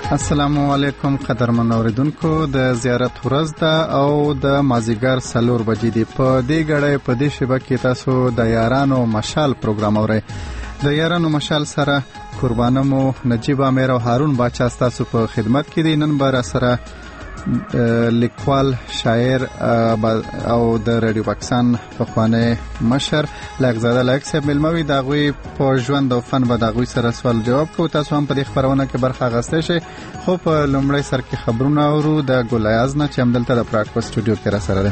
السلام علیکم قدرمن اوریدونکو، د زیارت ورځ ده او د مازیګر 4 بجې دی. په دې غړې په دې شبکې کې تاسو د یارانو مشال پروګرام اورئ. د یارانو مشال سره قربانمو نجیب امیر او هارون باچا تاسو په خدمت کې دي. نن بر سره لیکوال، شاعر او د رادیو پاکستان پخوانی مشر لکزاده لایق صاحب ملموي د غوي په ژوند او فن به د غوي سره سوال جواب کوو. تاسو هم په دې خبرونه کې برخه اخیستئ شئ. خو په لومړی سر کې خبرونه اورو د ګلایاز نه چې همدلته د پراګ په سټوډیو کې را سره ده.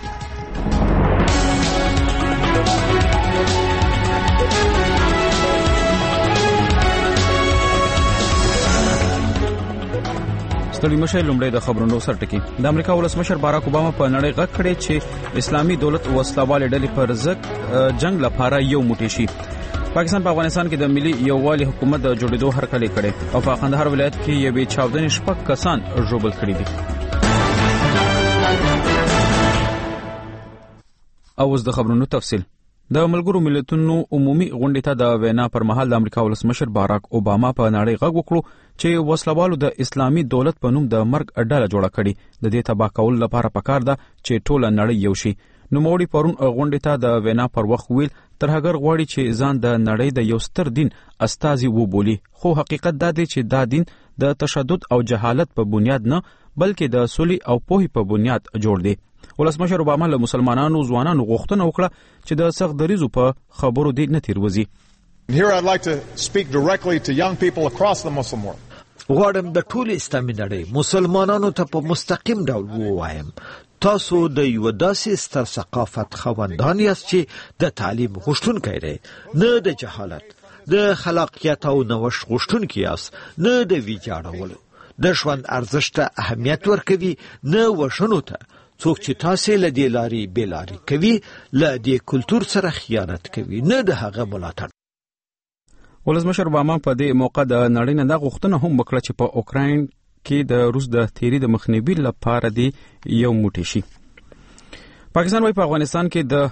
ستړي مشه لومړی د خبرونو سرټکی. د امریکا ولسمشر باراک اوباما په نړۍ غږ کړی چې اسلامي دولت وسلوال ډلې پر ضد جنگ لپاره یو موټی شي. پاکستان په افغانستان کې د ملي یووالي حکومت د جوړېدو هرکلی کړي او په قندهار ولایت کې یوې چاودنې 6 کسان ژوبل کړي دي. اوس د خبرونو تفصیل. د ملګرو ملتونو عمومي غونډې ته د وینا پر مهال د امریکا ولسمشر باراک اوباما په نړۍ غږ وکړو چې وسلوالو د اسلامي دولت په نوم د مرګ ډله جوړه کړي. د دې تباه کول لپاره پکار ده چې ټوله نړۍ یو شي. نوموړي پرون غونډې ته د وینا پر وخت ویل ترهګر غواړي چې ځان د نړۍ د یو ستر دین استازي وبولي، خو حقیقت دا دی چې دا دین د تشدد او جهالت په بنیاد نه بلکې د سولې او پوهې په بنیاد جوړ دی. ولسمشر اوباما له مسلمانانو ځوانانو غوښتنه وکړه چې د سخت دریزو په خبرو دې نه تیروځي. Here I'd like to speak directly to young people across the Muslim world. غواړم د ټول اسلامي نړۍ مسلمانانو ته په مستقیم ډول ووایم، تاسو د یو داسې ستر ثقافت خوندان یاست چې د تعلیم غوښتونکي دی، نه د جهالت، د خلاقیت او نوښت غوښتونکي یاست، نه د ویجاړولو. د ژوند ارزښت ته اهمیت ورکوي، نه وژنو ته. څوک چې تاسو له دې لارې بیلاری کوي له دې کلچر سره خیانت کوي، نه د هغه ملاتړ. ولسمشر اوباما په دې موقع د نړۍ نه د غوښتنه هم وکړه چې په اوکراین کې د روس د تیری د مخنیوي لپاره دی یو موټی شي. پاکستان وايي په افغانستان کې د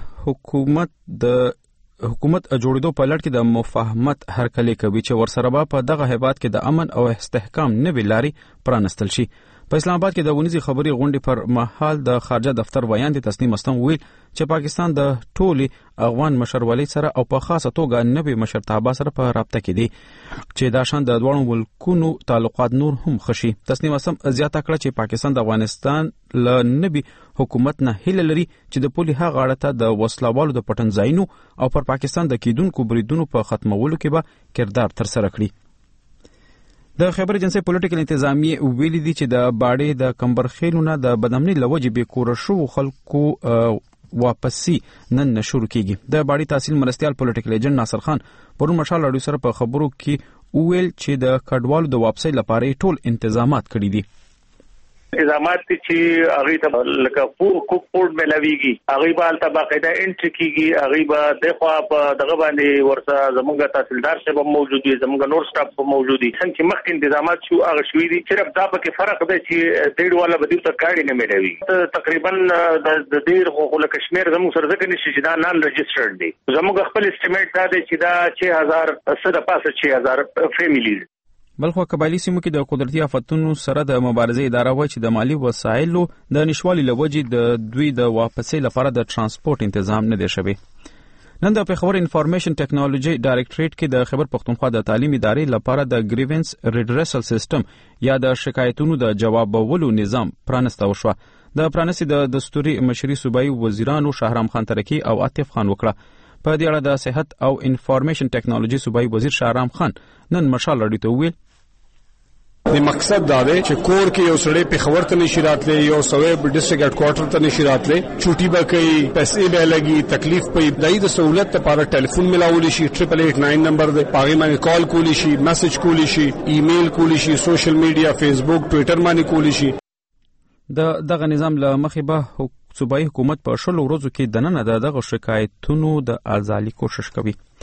حکومت جوړېدو په لړ کې د مفاهمت هرکلی کوي چې ورسره به په دغه هیواد کې د امن او استحکام نوې لارې پرانستل شي. په اسلام آباد کې د ونیزي خبري غونډې پر مهال د خارجه دفتر ویان دي تسنیم مستم ویل چې پاکستان د ټولي افغان مشرولۍ سره او په خاصه توګه نوې مشرتابه سره په رابطه کې دي چې دا شان د دوه ملکونو تعلقات نور هم خشي. تسنیم مستم زیاته کړه چې پاکستان د افغانستان له نوې حکومت نه هیله لري چې د پولي هغه اړه ته د وسلوالو د پټنځایونو او پر پاکستان د کیدونکو بریدونو په ختمولو کې به کردار تر سره کړي. د خیبر ایجنسی پولیټیکل انتظامیه ویلي دي چې د باډې د کمبرخیلو نه د بدامنۍ لوجې به کور شو خلکو واپسی نن شروع کیږي. د باډې تحصیل مرستيال پولیټیکل ایجنټ ناصر خان پرون مشال اړیو سره په خبرو کې ویل چې د کډوالو د واپسی لپاره ټول انتظامات کړي دي. انتظامات چې هغه ته لکه کوکپورټ ملاويږي، هغه به البته باقاعده انټری کیږي، هغه به د خوا په دغه باندې ورسره زموږ تحصیلدار شه به موجود وي، زموږ نور سټاف به موجود وي. څنګه مخکې انتظامات شو هغه شوې دي. صرف دا پکې فرق دی چې ډېر والا به دې ته کارډ نه ملاوي. تقریبا د ډېر خو له کشمیر زموږ سره ځکه نشي چې دا نان ريجسترډ دي. زموږ خپل استیمیټ دا دی چې دا 6000 صد پاسه 6000 فیملیز. بلخو قبایلی سیمو کې د قدرتي آفتونو سره د مبارزې اداره وایي چې د مالی وسایلو د نشوالي لوجې د دوی د واپسۍ لپاره د ترانسپورت تنظیم نه دی شوی. نن د پیښور انفارمیشن ټیکنالوژي ډایریکټریټ کې د خیبر پختونخوا د تعلیم ادارې لپاره د گریونس ریډریسل سیستم یا د شکایتونو د جوابولو نظام پرانسته وشو. د پرانسي د دستوري مشري صوبایي وزیرانو شهرام خان ترکی او عاطف خان وکړه. په دې اړه د صحت او انفارمیشن ټیکنالوژي صوبایي وزیر شهرام خان نن مشال اړیو ته ویل د مقصد دا دی چې کور کې یو سړی پیښور ته نشي راتلی، یو سویب ډیسټریکټ هډ کوارټر ته نشي راتلی، چوټي به کوي، پیسې به لګي، تکلیف په د سہولت لپاره ټلیفون ملاولی شي. 8889 نمبر دی، هغه باندې کال کولی شي، میسج کولی شي، ایمیل کولی شي، سوشل میډیا فیسبوک ټوئیټر باندې کولی شي. دغه نظام له مخې به صوبایي حکومت په 10 ورځو کې دننه دغه شکایتونو د ارزالي کوشش کوي.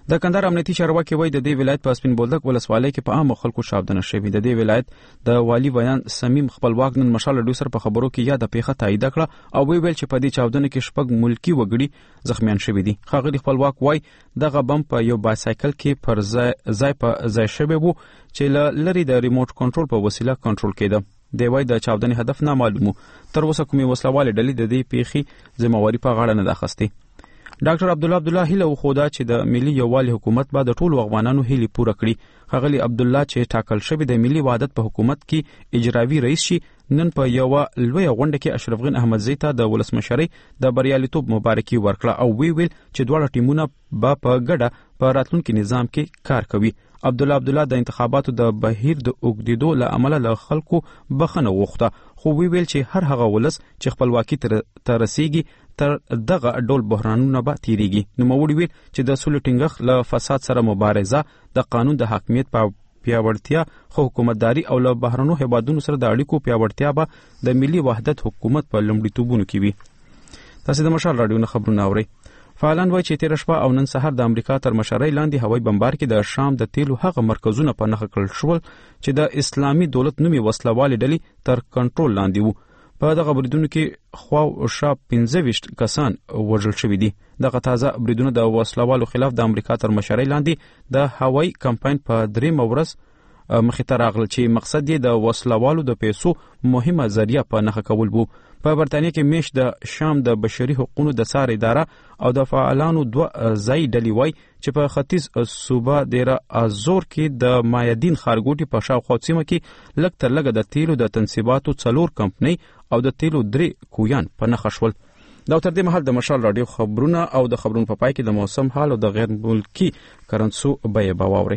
د کندهار امنیتي چارواکي وایي د دې ولایت په سپین بولدک ولسوالۍ کې په عام خلکو شاودنه شوې. د دې ولایت د والی ویان سمیم خپلواک نن مشال ډو سره په خبرو کې یاد پیښه تایید کړه او ویل چې په دې چاودنه کې شپږ ملکی وګړي زخمیان شوي دي. ښاغلي خپلواک وایي دغه بم په یو بایسایکل کې پر ځای په ځای شوی وو چې لری د ریموټ کنټرول په وسیله کنټرول کېده. دی وایي د چاودنې هدف نامعلوم و. تر اوسه کومې وسلوالې ډلې د دې پیښې ذمہواري په غاړه نه ده اخیستې. ډاکټر عبدالله هیله وښوده چې د ملي یووالي حکومت به د ټولو افغانانو هیلې پوره کړي. ښاغلي عبدالله چې ټاکل شوی د ملي وحدت په حکومت کې اجرایي رئیس شي نن په یو لوی غونډه کې اشرف غنی احمدزی ته د ولسمشرۍ د بریالیتوب مبارکي ورکړه او ویل چې دواړه ټیمونه به په ګډه په راتلونکي نظام کې کار کوي. عبدالله د انتخاباتو د بهیر د اوږدېدو له امله له خلکو بخښنه وغوښته خو ویل چې هر هغه ولس چې خپلواکي ته رسیږي تر دغه ډول بحرانونه به تیریږي. نوموړي ویل چې د سولې ټینګښت له فساد سره مبارزه د قانون د حاکمیت په پیاوړتیا خو حکومتداري او له بهرنیو هیوادونو سره د اړیکو پیاوړتیا به د ملي وحدت حکومت په لومړیتوبونو کې وي. تاسو د مشال راډیو نه خبرونه اورئ. فعالان وایي چې تیر شپه او نن سهار د امریکا تر مشرۍ لاندې هوایي بمبار کې د شام د تیلو هغه مرکزونه په نښه کړل شول چې د اسلامي دولت نومي وسلوالې ډلې تر کنټرول لاندې وو. په دغه بریدونو کې خواوشا 15 کسان وژل شوي دي. دغه تازه بریدونه د وسلوالو خلاف د امریکا تر مشرۍ لاندې د هوایي کمپاین په 3 ورځ مخې ته راغلل چې مقصد یې د وسلوالو د پیسو مهمه ذریعہ په نښه کول وو. په برتانیه کې میش د شام د بشري حقوقو د څار اداره او د فعالانو دوه ځای ډلې وای چې په ختیځ صوبه دیره ازور کې د مایدین خارګوټي په شاوخوا سیمه کې لږ تر لږه د تیلو د تنصیباتو 4 کمپنۍ او د تیلو 3 کویان په نښه شول. دا تر دې مهال د مشال راډیو خبرونه او د خبرونو په پای کې د موسم حال او د غیر ملکی کرنسو بیه باوري.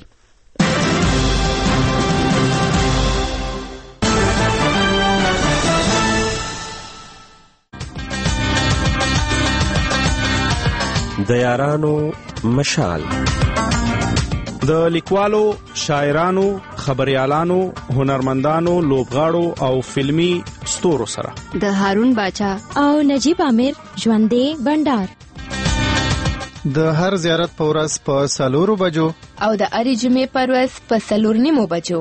د یارانو مشال د لیکوالو، شاعرانو، خبريالانو، هنرمندانو، لوبغاړو او فلمی ستورو سره د هارون باچا او نجیب امیر ژوندې بندر د هر زیارت په ورځ په 4 بجو او د اړې جمعې په ورځ په 4:30 بجو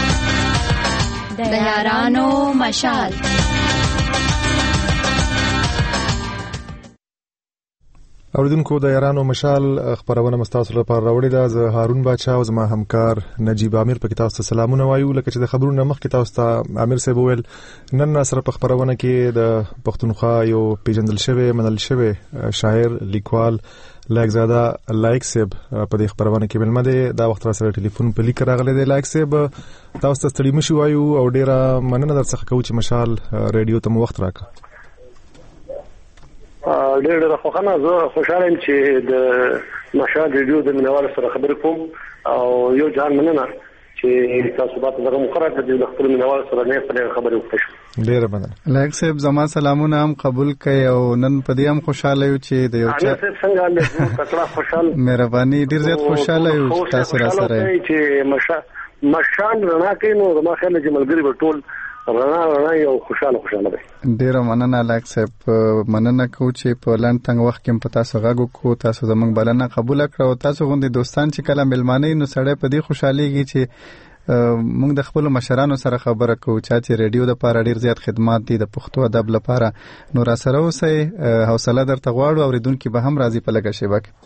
د یارانو مشال. اوریدونکو د یارانو مشال خبرونه مستاسو لپاره راوړی دا. زه هارون باچا او زما همکار نجیب امیر په کتاب ته سلامونه وایو. لکه چې د خبرونو مخکې تاسو ته امیر صاحب ویل نن سره په خبرونه کې د پښتونخوا یو پیژندل شوی منل شوی شاعر لیکوال لایقزاده لایق صاحب په دې خبرونه کې ملمه دی. دا وخت را سره ټلیفون په لیک راغلی دی. لایق صاحب تاسو ته ستړي مشو وایو او ډیره مننه درڅخه کوم چې مشال ریډیو ته وخت راکړه. ډېر خوښنه زه خوشاله یم چې د مشال ریډیو د منوال سره خبرې کوم او یو ځان مننه چې تاسو به دغه مخرج د خپل منوال سره نه په خبرې وکړو. ډېر مننه. لایق صاحب زما سلامونه هم قبول کړئ او نن په دې هم خوشاله یو چې د یو چا څنګه له تکړه خوشاله مهرباني ډېر زیات خوشاله یو چې تاسو را سره چې مشال رڼا کوي نو زما خیال چې ملګری به ټول رڼا یو خوشاله دی. ډیره مننه لایق صاحب. مننه کو چې په لاند تنګ وخت کې په تاسو غاګو کو تاسو زمنګ بلنه قبول کړو. تاسو غوندي دوستان چې کله ملمانه نو سړی په دې خوشحاليږي چې موږ د خپل مشرانو سره خبره کوو چې ریډیو د لپاره ډیر زیات خدمات دي د پښتو ادب لپاره. نو را سره اوسئ، حوصله درته غواړو، اوریدونکو به هم راضي په لګه شیبه کې.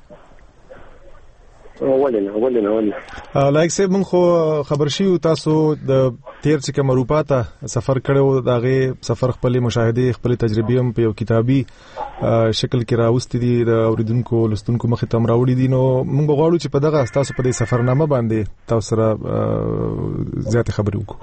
ولنه لایک سه مونږ خو خبر شیو تاسو د تیر چې کوم اروپا ته سفر کړو داغه سفر خپل مشاهده خپل تجربې هم په یو کتابي شکل کې راوستي دي د اوریدونکو لستونکو مخ ته راوړي دي. نو مونږ غواړو چې په دغه تاسو په دې سفرنامه باندې تاسو سره زیات خبرې وکړو.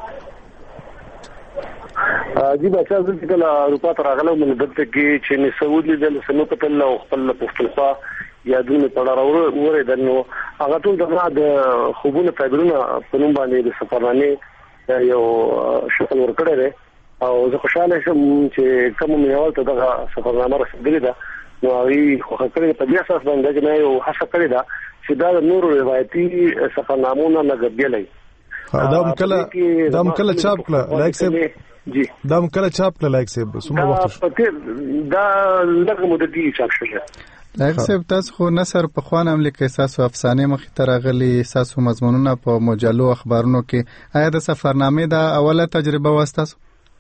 جی بچا زه چې اروپا ته راغلم نو دلته کې چې نسودي د سمو په تل او خپل پښتونخوا یادونه په اړه ورنو هغه ټول د خوبونو تعبیرونه په نوم باندې د سفرنامه یو شکل ورکړی دی او زه خوشاله شم چې کوم میوال ته دغه سفرنامه رسیدلې ده. نو هغه خو خپل په دې اساس باندې چې یو هڅه کړې ده چې دا نور روایتي سفرنامونه لګبیلې دا مکله چاپ کړه لایک صاحب. جی دا مکله چاپ کړه لایک صاحب څومره وخت دا لږه مده کې چاپ شوه. لکه څه تاسو خو نثر په خوان هم لیکي، تاسو افسانې مخې ته راغلي، تاسو مضمونونه په مجلو اخبارونو کې. آیا د سفرنامې د اوله تجربه واسطه؟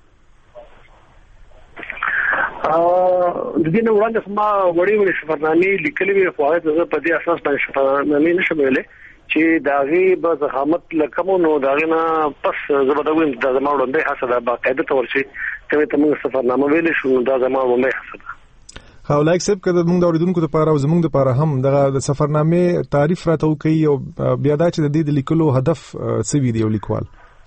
د دې نه وړاندې ما وړي سفرنامې لیکلې وي، خو هغه په دې اساس باندې سفرنامې نشم ویلې چې داغي به زحمت لکمو نو داغه نه پس زبردوین د زما وړاندې حساب باقاعده تور شي ته موږ سفرنامه ویلې شو دا زما وړاندې حساب. خو لایک سب کده موږ د اوریدونکو لپاره او زموږ لپاره هم د سفرنامې تعریف راته کوي او بیا دا چې د دې لیکلو هدف څه وی دی یو لیکوال؟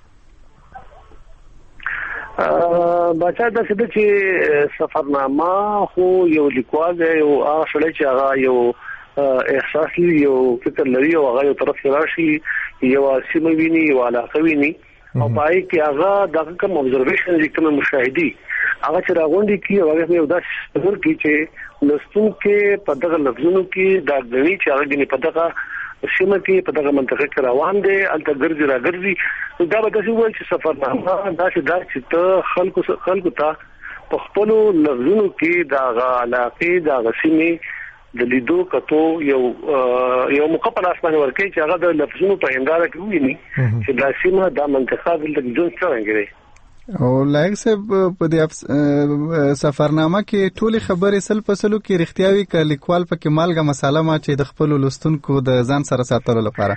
بچا د څه چې سفرنامه خو یو لیکوال دی او هغه شړې چې هغه یو احساس لري، یو فکر لري او هغه یو طرف راشي، یو سیمه ویني، یو علاقه ویني او پای کې هغه د کوم observation لیکم مشاهدي هغه چې راغونډي کی او هغه یو داس څور کی چې لستون کې په دغه لفظونو کې دا غني چې هغه غني په دغه سیمه کې په دغه منطقه کې روان دي الته ګرځي راګرځي. دا به تاسو وایي چې سفرنامه دا چې ته خلکو ته په خپل لفظونو کې دا علاقه دا سیمه د لیدو کتو یو مقابل اسمانه ورکه چې هغه د لفظونو په هنداره کې ویني چې دا سیمه د منطقه د جون څنګه او لایک سه په دې سفرنامه کې ټولي خبرې سل په سلو کې رښتیاوي ک لیکوال په کې مالګه مساله ما چې د خپل لستونکو د ځان سره ساتلو لپاره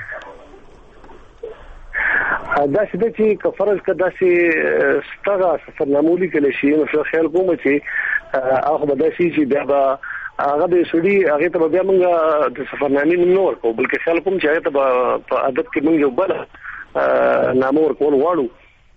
دا چې کفرز کدا چې ستغه سفرنامه لیکل شي نو خیال کوم چې هغه به شي چې بیا هغه د سړي هغه ته بیا موږ د سفرنامې نو ورکو بلکې خیال کوم چې هغه ته په ادب کې موږ یو بل نامه ورکول غواړو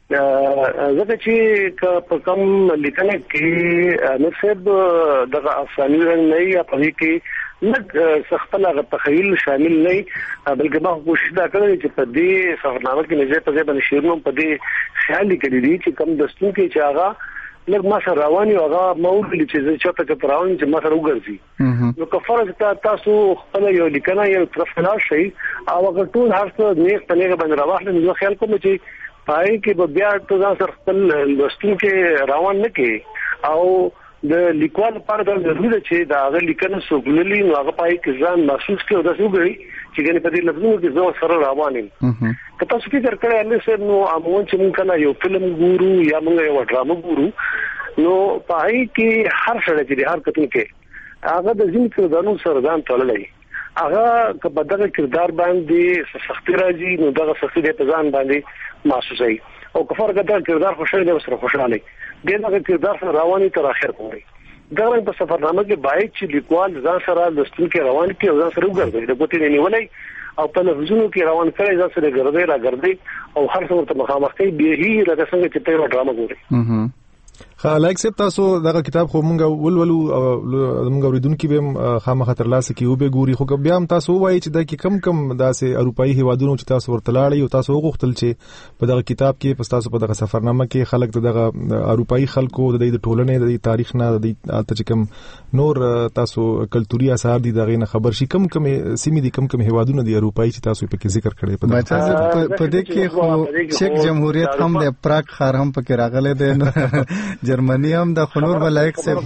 ځکه چې په کوم لیکنه کې نو څه دغه افسانې نه یا په کې نه سخته لا تخیل شامل نه بلکې ما کوشش دا کړې چې په دې سفرنامه کې نه په ځای باندې شیرونو په دې خیال کړی دي چې کوم دستو کې چې هغه لږ ما سره رواني او هغه موږ چې چاته کې روان چې ما سره وګرځي نو کفاره چې تاسو خپل یو لیکنه یو طرف نه شي او هغه ټول هر څه نیک په نیک باندې راوړل نو خیال کوم چې پای کې بیا ته ځان سره خپل لوستون کې روان نه کې او د لیکوال لپاره دا ضروري ده چې دا هغه لیکنه سوګللی نو هغه پای کې ځان محسوس کړي او دا وګوري چې ګنې په دې لفظونو کې زو سره روان یم که تاسو فکر کړئ ان سر نو امون چې مونږ کله یو فلم ګورو یا مونږ یو ډرامه ګورو نو پای کې هر څه چې هر کتل کې هغه د ځین کردارونو سره ځان تړلې هغه که په دغه کردار باندې سختي راځي نو دغه سختي د ځان باندې محسوسي او کفر کده کردار خوشاله سره خوشاله دغه کردار سره رواني تر اخر پورې دا په سفرنامه کې باید چې لیکوال ځان سره لستون کې روان کې او ځان سره وګرځي د ګوتې نیولې او په لفظونو کې روان کړي ځان سره ګرځي را ګرځي او هر څه ورته مخامخ کوي به هی لکه څنګه چې ته ډرامه ګوري. خلک سپ تاسو دغه کتاب خو مونږ ولولو مونږ اوریدونکو به خامخ تر لاسه کې او به ګوري خو بیا هم تاسو وایي چې د کم داسې اروپאי هیوادونو چې تاسو ورته لاړی او تاسو وغوښتل چې په دغه کتاب کې پس تاسو په دغه سفرنامه کې خلک دغه اروپאי خلکو د ټولنې د تاریخ نه د چې کوم نور تاسو کلتوري آثار دي دغه نه خبر شي کم سیمې دي کم هیوادونه دي اروپאי چې تاسو په کې ذکر کړی په دې کې خو چک جمهوریت هم د پراګ ښار هم پکې راغلی دی جرمنی هم د خنور بلایک صاحب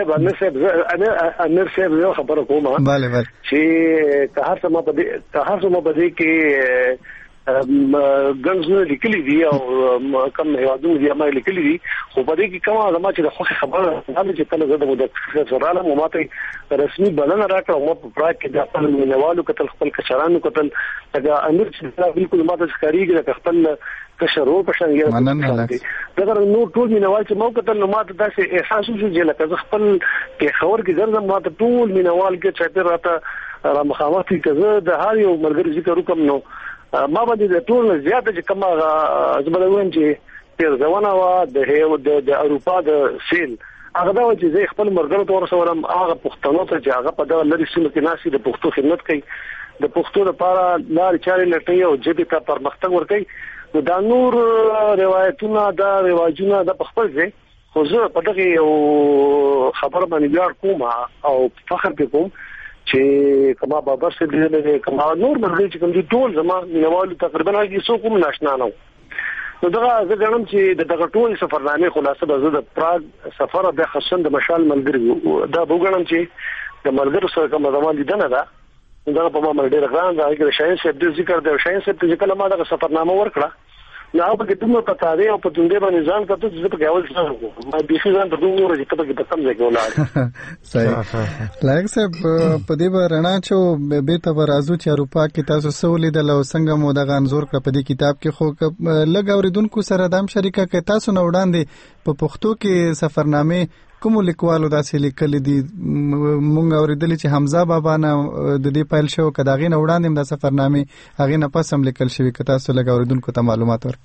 امیر صاحب یو خبره کومه bale bale چې که هر څه ما بده کې ګنځونه لیکلي دي او کوم هیوادونه دي ما لیکلي دي خو په دې کې کومه زما چې د خو خبره نه چې کله زه د سراله مو ماته رسمي بلنه راکړه او په پراګ کې د خپل مینوالو کتل خپل کشرانو کتل دا امیر چې بالکل ماته ښکاریږي د خپل کشرو په څنګه دا نو ټول مینوال چې مو کتل نو ماته داسې احساس وشو چې لکه خپل کې خبر کې ګرځم ماته ټول مینوال کې چې راته را مخامخ کړي د هر یو مرګري ذکر وکم نو ما باندې د ټول زیاته چې کومه زبردوین چې تیر ځوانه وا د اروپا د سیل هغه دا چې زه خپل مرګرو تور سره هغه پښتنو ته چې هغه په دغه لری سیمه کې ناسي د پښتو خدمت کوي د پښتو لپاره لار چارې لټي او جبه ته پرمختګ ورکړي دا نور روایتونه دا رواجونه د خپل ځای خو زه په دغه یو خبر باندې بیا کوم او فخر کوم چې کما بابا سره دې کما نور مرګ چې کوم دي ټول زما نوال تقریبا هغه څوک هم ناشنا نه نو دا زه غواړم چې دغه ټول سفرنامې خلاصه به زه د پراګ سفر د خصن د مشال ملګری دا وګڼم چې د ملګرو سره کوم زموږ لیدنه ده دا په ما باندې ډېر ګران ده چې شاین صاحب د ذکر د شاین صاحب چې کله ما د سفرنامه ورکړه نو په کې دومره پتا دی او په دومره باندې ځان کته چې په کې اول څه ما به ځان په دومره چې په کې په کم ځای کې ولاړ صحیح لایک صاحب په دې ورنا چې به ته ورازو چې اروپا کې تاسو سولې د لو څنګه مو د غنزور کړ په دې کتاب کې خو لګ اوریدونکو سره دام شریکه کې تاسو نو وړاندې په پښتو کې سفرنامه کوم لیکوالو داسې لیکل دي مونږ اوریدل چې حمزه بابا نه د دې پایل شو کداغې نه وړاندې د سفرنامه هغه نه پس هم لیکل شوی که تاسو لګ اوریدونکو ته معلومات ور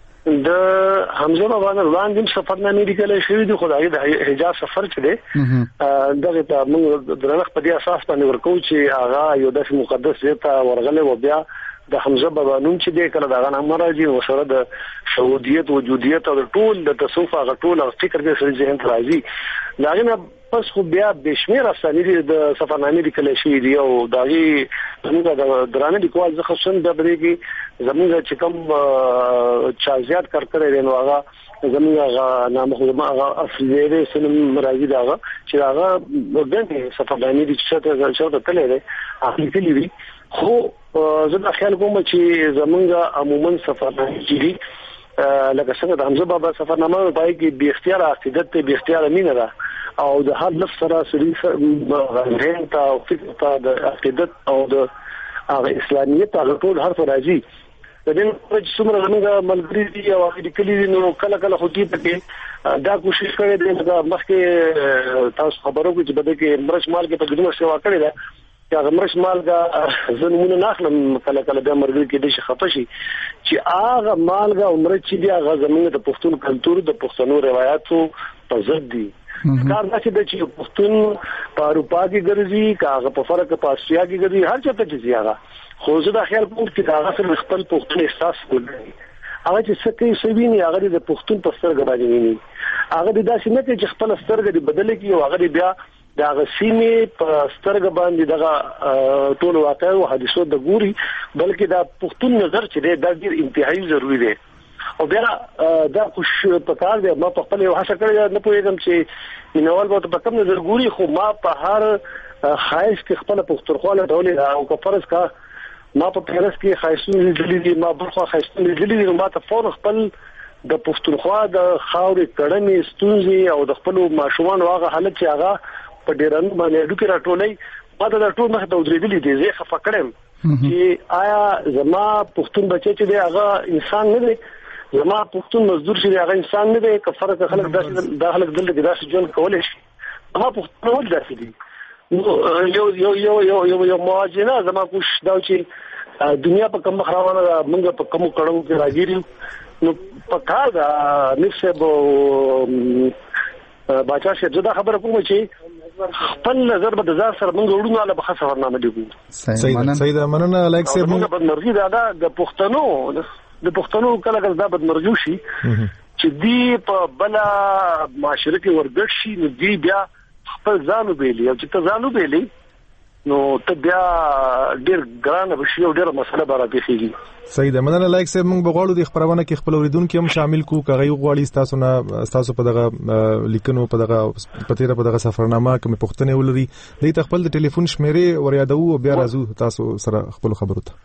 د حمزه بابا نه وړاندې سفرنامه لیکل شوی دي خدای د حجاز سفر چې دی دغه ته موږ درنخ په دې اساس باندې ورکو چې هغه یو داسې مقدس ځای ته ورغله و بیا د حمزه بابا نوم چې دی کله دا غن امراجي او سره د شهودیت وجودیت او ټول د تصوف هغه ټول فکر کې سره ذهن راځي داغه پس خو بیا بشمیر افسانې د سفرنامې لیکل شوی دی او داغي موږ د درانه لیکوال ځخه شون د بریګي زموږ چې کوم چا زیات کار کړی نو هغه زموږ نام خو هغه افریدي سنم راځي داغه چې هغه وګڼي سفرنامې د څه ته تللی دی اخلي کلی وی خو زه د خیال کوم چې زمونږ عموما سفرنامه جدي لکه څنګه د حمزه بابا سفرنامه پای کې بی اختیار عقیدت ته بی اختیار مینه ده او د هر لفظ سره سړي غوښتنه ته او فکر ته د عقیدت او د اسلامیت ته ټول هر راځي د دې په څومره زمونږ ملګری دي او هغه کلی نو کله کله خو کې دا کوشش کړي دي چې مخکې تاسو خبرو کې چې بده کې مرش مال کې په ګډه سیوا کړی ده یا غمرش مالګه زنمونه ناخلم کله کله به مرګ کې د شخصي چې هغه مالګه عمر چې دی هغه زمونږ د پښتون کلچر د پښتنو روایتو په ضد دي کار دا چې پښتون په اروپا کې ګرځي کاغه په فرق په اسیا کې ګرځي هر څه ته چې هغه خو زه د خیال کوم چې هغه سره خپل پښتون احساس کوي هغه چې څه کوي سویني هغه د پښتون په سترګې باندې ویني هغه د داسې نه چې خپل سترګې بدل کی او هغه بیا دا غسیمه په سترګ باندې دغه ټول واقع او حادثو د ګوري بلکې دا پښتون نظر چې دی دا ډیر انتهایی ضروری دی او بیا دا خوش په کار دی ما په خپل یو هڅه کړې نه پوهیږم چې مینوال به په کوم نظر ګوري خو ما په هر خایس کې خپل پښتونخواله ډول او کو فرض کا ما په پیرس کې خایسونه دي دي ما برخه خایسونه دي دي ما ته فور خپل د پښتونخوا د خاورې کړنې ستونزې او د خپل ماشومان واغه حالت چې هغه په ډیرن باندې ډوکې راټولې ما دا ټول مخ ته ودرېدلې دي زه خفه کړم چې آیا زما پښتون بچی چې دی هغه انسان نه دی زما پښتون مزدور چې دی هغه انسان نه دی که فرق خلک داخله دلته داسې جون کولای شي ما پښتون ول داسې دي یو موازنه زما کوش دا چې دنیا په کوم خراوانه موږ په کوم کړهو کې راګیرو نو په کار دا نفسه باچا شه دا خبره کوم چې خپل نظر به د ځار سره موږ وړو نه به سفرنامه دی سید مننه لایک سه موږ بدمرغي دا د پښتنو کله کله دا بدمرغي شي چې دی په بلا معاشره کې ورګټ شي نو دی بیا خپل ځانو بیلی او چې ته ځانو بیلی نو ته بیا ډیر ګران بشي او ډیر مسله به راځي سید مننه لایک سه موږ بغواړو د خبرونه کې خپل اوریدونکو هم شامل کو کغه غواړي تاسو په دغه لیکنو په دغه پتیره په دغه سفرنامه کې پښتنه ولري د خپل د ټلیفون شمیرې ور یادو او بیا راځو تاسو سره خپل خبرو ته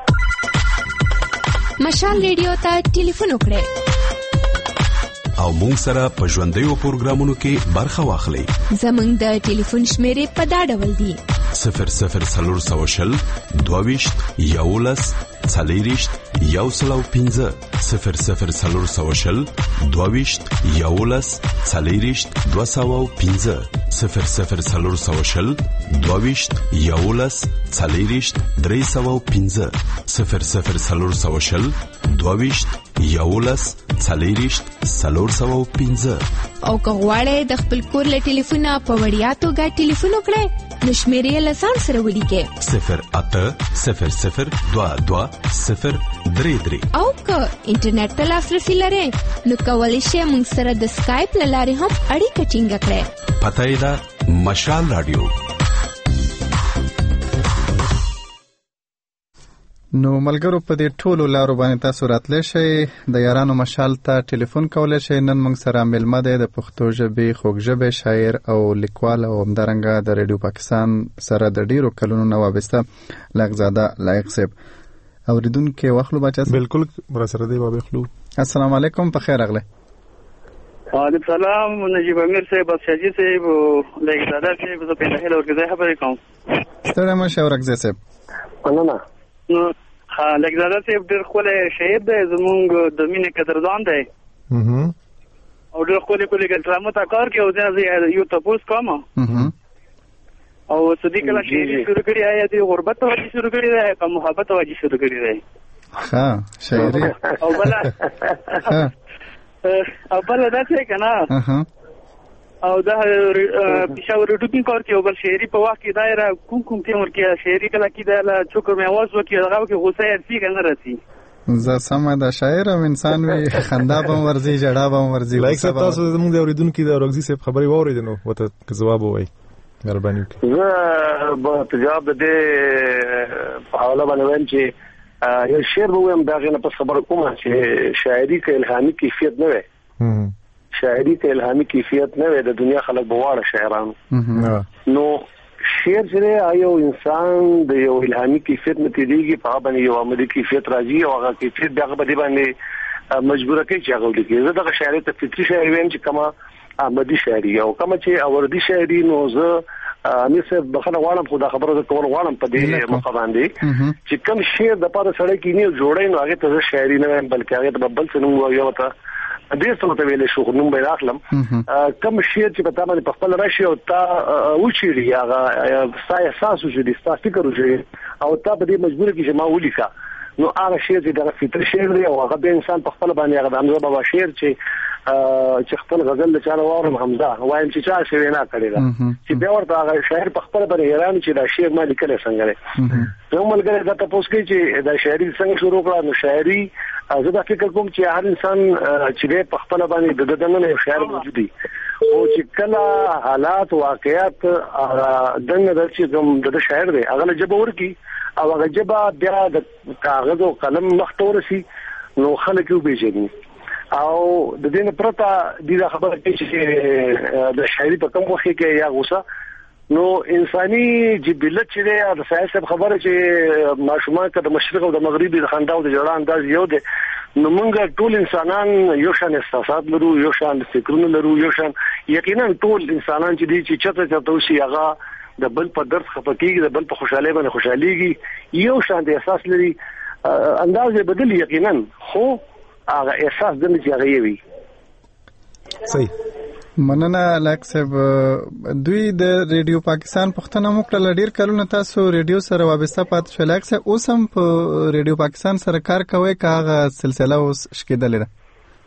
مشال ریډیو ته ټلیفون وکړئ او مونږ سره په ژوندۍ پروګرامونو کې برخه واخلئ زمونږ د ټلیفون شمیرې په دا ډول دي 00 22 یولس څلېرشت یو سلو 15 00 22 یولس څلېرشت 215 00 22 یولس څلېرشت 315 00 22 یولس څلېرشت 315 او کغواړې د خپل کور له ټلیفونه په وړیا توګه ټلیفون وکړئ نو شمیرې له ځان سره ولیکئ 0800 22 033 او که انټرنیټ ته لاسرسي لرئ نو کولی شئ موږ سره د سکایپ له لارې هم اړیکه ټینګه کړئ پته یې ده مشال رادیو نو ملګرو په دې ټولو لارو باندې تاسو راتلی شئ د یارانو مشال ته ټلیفون کولی شئ. نن موږ سره میلمه دی د پښتو ژبې خوږ ژبې شاعر او لیکوال او همدارنګه د ریډیو پاکستان سره د ډیرو کلونو نه وابسته لایقزاده لایق صاحب. اوریدونکو واخلو بچا بالکل را سره دی بابا خلو. السلام علیکم، په خیر اغله. وعلیکم السلام نجیب امیر صاحب، شاجی صاحب، لایقزاده صاحب، زه په هله ورګزه خبرې کوم. ستړی مشه ورګزه صاحب. مننه. نو لایقزاده صاحب ډېر ښکلی شاعر دی، زمونږ د مینې قدردان دی او ډېر ښکلي ډرامو ته کار کوي. او زه یو تپوس کوم او صدیق کله شاعري شروع کړې، آیا د غربت ته وجې شروع کړې ده که محبت ته وجې شروع کړې ده؟ ښه شاعري او بله داسې که نه او دا پېښور ډوبین کار کوي او بل شاعري په وخت کې دایره کوم ټیم ورکوي شاعري کله کې د چوکر مې اواز وکړي هغه کې غوسه یې رسي که نه رسي. زه سمه ده شاعر او انسان وي، خندا به هم ورځي ژړا به هم ورځي. لایک صاحب تاسو زموږ د اوریدونکو د ورګزي صاحب خبرې واورېدې نو ورته ځواب ووایي مهرباني وکړئ. زه به په جواب د دې په حواله باندې وایم چې یو شعر به ووایم د هغې نه پس خبره کومه چې شاعري که الهامي کیفیت نه وی، شاعري که الهامي کیفیت نه وي د دنیا خلک به واړه شاعرانو. نو شعر چې یو انسان د یو الهامي کیفیت نه تیریږي، په هغه باندې یو عملي کیفیت راځي او هغه کیفیت بیا هغه باندې مجبوره کوي چې هغه ولیکي. زه دغه شاعري ته فطري شاعري وایم چې کومه عمدي شاعري او کومه چې اوردي شاعري. نو زه امیر صاحب بخښنه غواړم، خو دا خبره زه کول غواړم په دې موقع باندې چې کوم شعر د پاره سړی کینی او جوړی نو هغه ته زه شاعري نه وایم بلکې هغه ته بل څه نوم وایو ته دې څه ته ویلې شو نوم به راخلم. کوم شعر چې په تا باندې په خپل راشي او تا وچیړي هغه ستا احساس وشي ستا فکر وشي او تا په دې مجبور کې چې ما ولیکا نو هغه شعر چې د فطري شعر دی او هغه به انسان په خپل باندې هغه د حمزه بابا شعر چې خپل غزل له چاله واورم حمزه وایم چې چا شعر نه کړی دا چې بیا ورته هغه شاعر په خپل باندې حیران چې دا شعر ما لیکل څنګه دی. نو ملګری دا تاسو کې چې دا شاعري څنګه شروع کړه. نو شاعري زه دا فکر کوم چې هر انسان چې په خپل باندې د دننه یو شاعر موجود دی او چې کله حالات واقعیت دنه د چې کوم د شاعر دی هغه جبه ورکی او هغه جبه بیا د کاغذ او قلم مختور شي نو خلک یو بيجني او د دې نه پرته د خبره کې چې د شاعري په کوم وخت کې یا غوسه نو انساني جبلت چې د سیاست خبره چې ماشومان کده مشرق او د مغرب د خندا او د جوړه انداز یو دی نو موږ ټول انسانان یو شان احساسات لرو، یو شان فکرونه لرو، یو شان یقینا ټول انسانان چې دي چې چته وشي هغه د بل په درد خپکیږي، د بل په خوشاله باندې خوشاليږي، یو شان د احساس لري، انداز یې بدل یقینا خو هغه احساس د نه جوړوي وي. صحیح مننه لایق صاحب. دوی د ریډیو پاکستان پښتنه موکړه ډیر کلونه تاسو ریډیو سره وابسته پات شو. لایق صاحب اوس هم په ریډیو پاکستان سره کار کوي که هغه سلسله اوس شکېدلې ده؟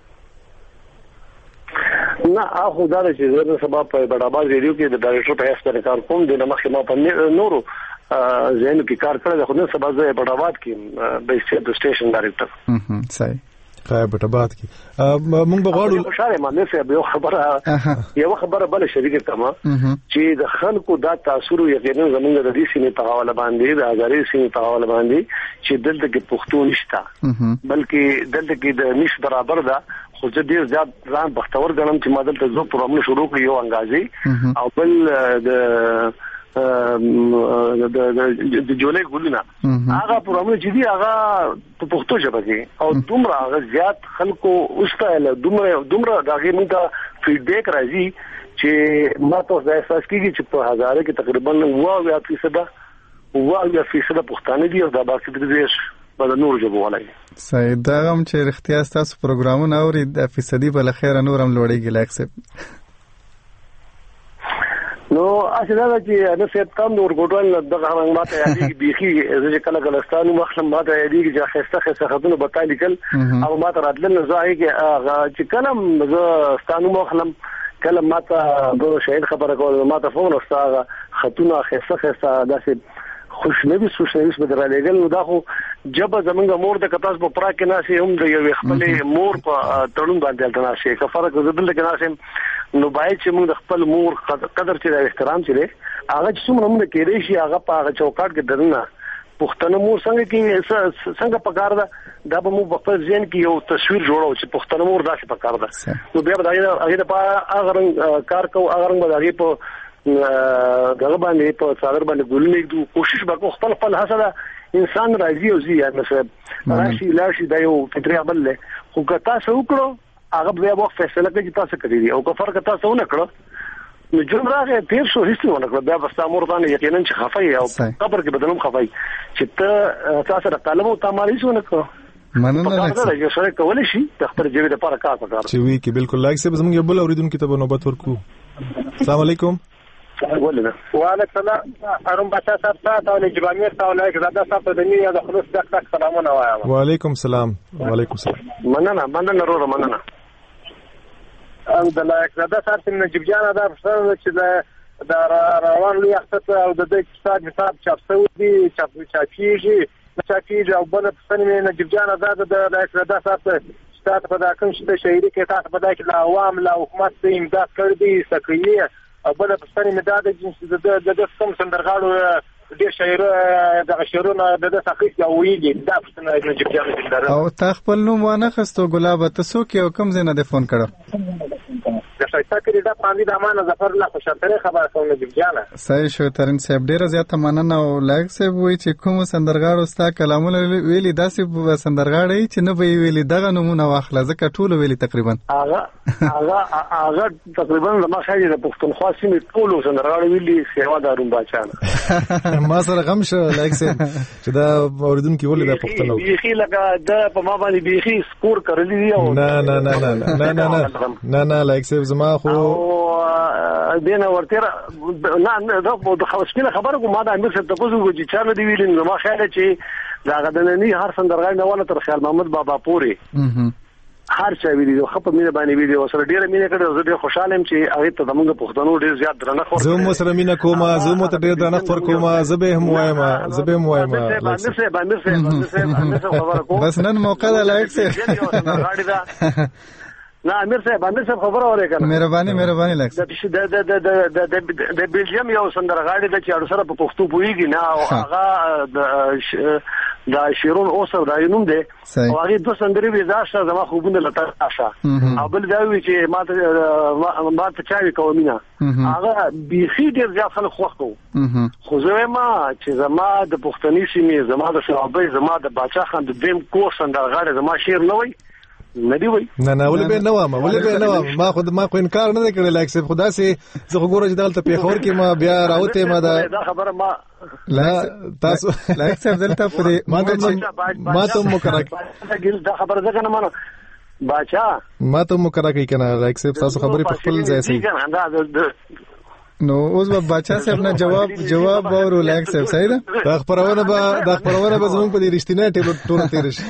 نه هغه دا چې زه سبا په بډاباد ریډیو کې د ډایرکټر په حیث باندې کار کوم. د مخکې ما په نورو ځینو کې کار کړی خو نن سبا زه بډاباد کې د سټیشن ډایرکټر صحیح بټبات کی مونږ بغواړو خوشاله مانه سه یو خبره بل شریک کما چې د خلکو دا تاثیر یقینا زمونږ د دې سیمې په حواله باندې د هزارې سیمې په حواله باندې چې دلته کې پښتو نشته بلکې دلته کې د نش برابر ده. خو چې ډیر زیات ځان بختور غنم چې ما دلته زو پروګرام شروع کړ یو انګازي او بل د جولای ګولونه هغه پروګرام چې دی هغه په پښتو ژبه کې او دومره هغه زیات خلکو اوسته دومره دغه موږ فیډبیک راځي چې ما تاسو احساس کیږي چې په هزاره کې تقریبا 90% پښتانه دي او دا باقي د بل نور جوړ ولای. صحیح دا هم چې اختیار تاسو پروګرامونه اوري د فیصدي بل خیر نورم لوړیږي لایق صاحب. نو اساسا چې د سیب کم نور ګډول دغه رنګ ماته یادي بيخي چې کله کلستانو مخلم ماته یادي چې خسته خدونه بتالي کل او ماته راتل نه ځای کې چې کلم ز ستانو مخلم کله ماته د شهید خبره کوله ماته فون واستاغه خطونه خسته داسې خوشنوي به درالېګل نو دا خو جب زمونږ مور د کتاس په پرا کې ناشي هم د یو خپل مور په تړون باندې تلناشي که فرق زدل کې ناشي نو باید چې موږ خپل مور قدر چې د احترام چې هغه څومره موږ کېږي شي هغه په هغه چوکاټ کې درنه پښتنه مور څنګه پکار ده دا به مو په خپل ذهن کې یو تصویر جوړو چې پښتنه مور داسې پکار ده نو بیا به هغه په هغه کار کو هغه به هغه په دغه باندې په څادر باندې ګولنې دو کوشش وکړو خپل حسره انسان راځي او زی مثلا راشي لاشي دا یو فطري عمل له خو که تاسو وکړو هغه بیا وخت فیصله کوي چې تاسو کړی او که فرق تاسو نه کړو نو جون راغی تیر شو هیڅ نه ونکړه بیا بس امر باندې یقینا چې خفای او قبر کې بدلم خفای چې تاسو را طالب او تماري شو نه کړو مننه راځي چې سره کول شي د خپل جیب لپاره کار وکړي چې وی کې بالکل لایک سه زموږ یو بل اوریدونکو ته نوبت ورکو السلام علیکم وعلیکم السلام اروم بچا صاحب تاسو له جبامیر تاسو له زاده صاحب ته د نیو د خلوص دغه سلامونه وایم وعلیکم السلام وعلیکم السلام مننه ورو مننه د لایک زاده صاحب نجیب جان دا پښتنه چې د روان لوی اخته او د دې کتاب چاپ شوی دی چاپیږي او بل پښتنه نجیب جان دا د لایک زاده صاحب تاسو په دا کوم چې شهري کې تاسو په دا کې لا عوام لا حکومت ته امداد کړی دی سکیه او بل پښتنه مداد جنس د کوم سندرغاړو د شاعر د شعرونو د تحقیق او ویلي دا پښتنه نجیب جان او تخپل نوم وانه خستو ګلاب تاسو کې کوم زنه د فون کړو د شایسته کې د باندې د امانه ظفر الله خوشاله خبر کوم نجیب جان صحیح شو ترن صاحب ډیره زیاته مننه او لایک صاحب وی چې کوم سندرغاړو ستا کلامونه ویلي داسې سندرغاړي چې نه وی ویلي دغه نمونه واخله ځکه ټول ویلي تقریبا هغه تقریبا ما خالي د پښتونخوا سیمې ټول سندرغاړي ویلي سیوا داروم بچانه ما سره غم شو لایک صاحب چې دا اوریدونکو ولې د پښتنو بيخي لکه د په ما باندې بيخي سکور کړلی دی او نه لایک صاحب زما خو دینه ورته نه دا د خوشبینه خبره کوم ما د امیر صاحب ته کوزو چې چا نه دی ویل نو ما خیال چې دا غدننی هر سندرغاړي نه ولا تر خیال محمد بابا پوري هر چا ویډیو خپ مینه باندې ویډیو سره ډیره مینه کړو زه ډیر خوشاله یم چې هغه ته زموږ پښتنو ډیر زیات درنه خور زه مو سره مینه کومه زه مو ته ډیر درنه خور کومه زه به هم وایم بس نن موقع ده لایک سه نه امیر صاحب خبر اورې کنه مهرباني لکه د بیلجیم یو سندرغاړي د چاړو سره په پښتو پويږي نه او هغه د شیرون اوسو دا نوم دی او هغه د سندري وزاشه زما خوبونه لته آشا او بل دا وی چې ما ته چاوي کومینا هغه بيخي ډیر ځکه خلک خوښ کو خو زه ما چې زما د پښتني سیمې زما د صحابه زما د باچا خان د دیم کو سندرغاړي زما شیر نه وي ندی وای نه ولې به نه وامه ما خو انکار نه کړی لایک صاحب خدا سي زه ګوره چې دلته په خور کې ما بیا راوته ما دا خبره ما لا تاسو لایک صاحب دلته پرې ما ته مکرک دا خبره ځکه نه مانه باچا ما ته مکرک کنه لایک صاحب تاسو خبرې په خپل ځای سي نو اوس به بچا صاحب نه جواب اور لایک صاحب صحیح ده دا خبرونه به زموږ په دې رښتینه ټول تیر شي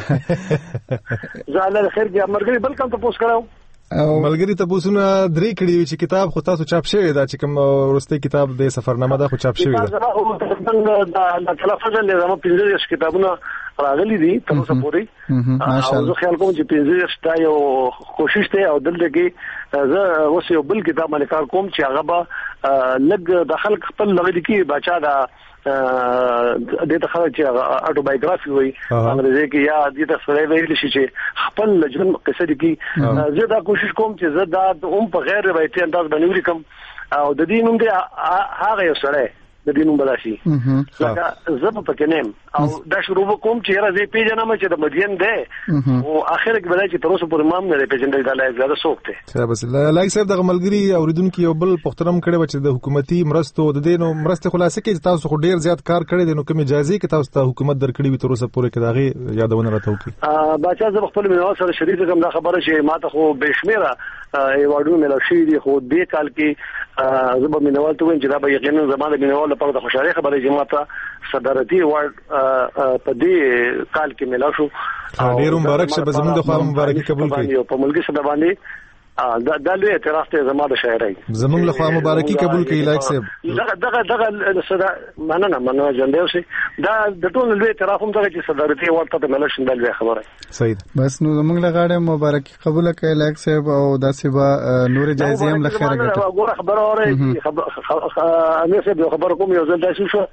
زاله خیر کې مرګري بل کوم ته پوس کړو ملګری ته پوسونه درې کړي چې کتاب خو تاسو چاپ شوی دا چې کوم ورسته کتاب د سفرنامه دا خو چاپ شوی دا د تلفظ له زمو 15 کتابونه راغلي دي تر اوسه پورې او زه خیال کوم چې 15 تا یو کوشش ته او دلته کې زه اوس یو بل کتاب باندې کار کوم چې هغه به لګ داخل خپل لغړي کې بچا دا د تخره چې اټوبایوګرافي وي انګریزي کې یا د تفسیر ویل شي چې خپل ژوند قصه دي کې زه دا کوشش کوم چې زه دا په غیر روایتي انداز باندې ولیکم او د دې نوم دی هغه یو سره د دینوم بلاشي لکه زب پکې نیم او دا شروع وکوم چې راځي پیژنم چې د مدین ده او اخر کې بلای چې تر اوسه پورې مام نه پیژندل دا لایق زیاده سوکته بس لایک صاحب د ملګری اوریدونکو یو بل پخترم کړي چې د حکومتي مرستو د دینو مرسته خلاصه کې تاسو خو ډیر زیات کار کړی دی نو کوم اجازه کې تاسو ته حکومت درکړي وي تر اوسه پورې کې داغه یادونه راته وکړي بچا زه خپل مینوال سره شریک کوم دا خبره چې ماته خو بشمیره ایوارډونه ملشي دي خو دې کال کې زه به مینوال ته ویم چې دا به یقینا زماده مینوال لپاره د خوشاله خبره جماعته صدارتي ایوارډ په دې کال کې ملا شو ډیر مبارک شه به زموږ د خوا مبارکي قبول کړي په ملګری سره باندې دا لوی اعتراف ته زماده شاعرای زموږ له خوا مبارکي قبول کړي لایک صاحب دغه صدا مننه جندیو سي دا د ټول لوی اعتراف هم دغه چې صدارتي ایوارډ ته ملا شندل وی خبره صحیح بس نو زموږ له غاړه مبارکي قبول کړي لایک صاحب او داسې به نور جایزې هم لخره ګټه خبره اوره امیر صاحب خبر کوم یو ځل داسې شو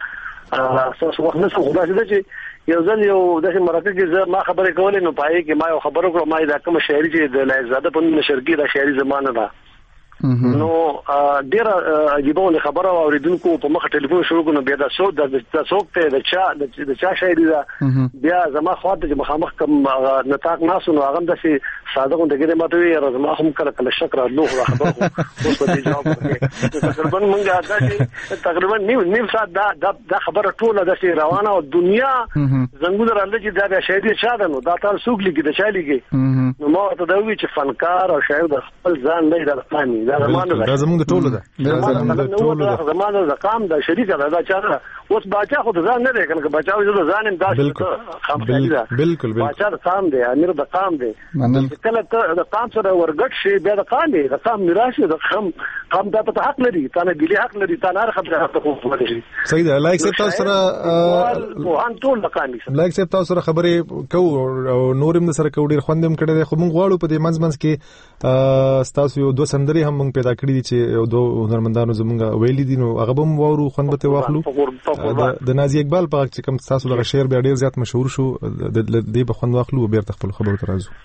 اساس وخت نه څه خدای دې چې یو ځل یو د مرکه کې ما خبرې کولې نو پای کې ما یو خبرو کړم ما دا کوم شاعري چې د لایق زاده په نشرګي دا شاعري زمانه ده نو ډیر عجیب ول خبره اوریدونکو په مخ ټلیفون شروع کړو بیا دا څوک ته د چا شاعري ده بیا زما خواته چې مخامخ کم نتاق ناسو نو هغه د ساده غونډه کې ماته وی زما هم کله شکر الله خبره اوس په دې جواب ورکړي تقریبا مونږه تقریبا نیم ساعت دا خبره ټوله د روانه او دنیا زنګونه راځي چې دا شاعري چا ده نو دا تاسو څوک لیکي د چا لیکي نو ما ته دا وی چې فنکار او شاعر د خپل ځان نه د فاني دا زمونږ د ټولو ده زمانه د قام د شریک دا چا اوس باچا خو ځان نه دی کنه باچا د ځان هم داسې بالکل باچا د قام دی امیر د قام دی کله د قام سره ورګټ شي بیا د قام دی د قام میراث د قام د ته حق لري تا نه ګلی حق لري تا نه خبره حق خو لري صحیح ده لایک سه تاسو سره وان ټول د قام لایک سه تاسو سره خبرې کو او نورم سره کو ډیر خوندم کړي خو مونږ غواړو په دې منځ کې تاسو یو دوه سندري هم مونږ پیدا کړی دي چې یو دوه هنرمندانو زمونږ ویلي دي نو هغه هم وورو خوند به واخلو د نازي اقبال په چې کوم تاسو دغه شعر بیا ډیر زیات مشهور شو د دې په خوند واخلو بیا خپل خبرو ته راځو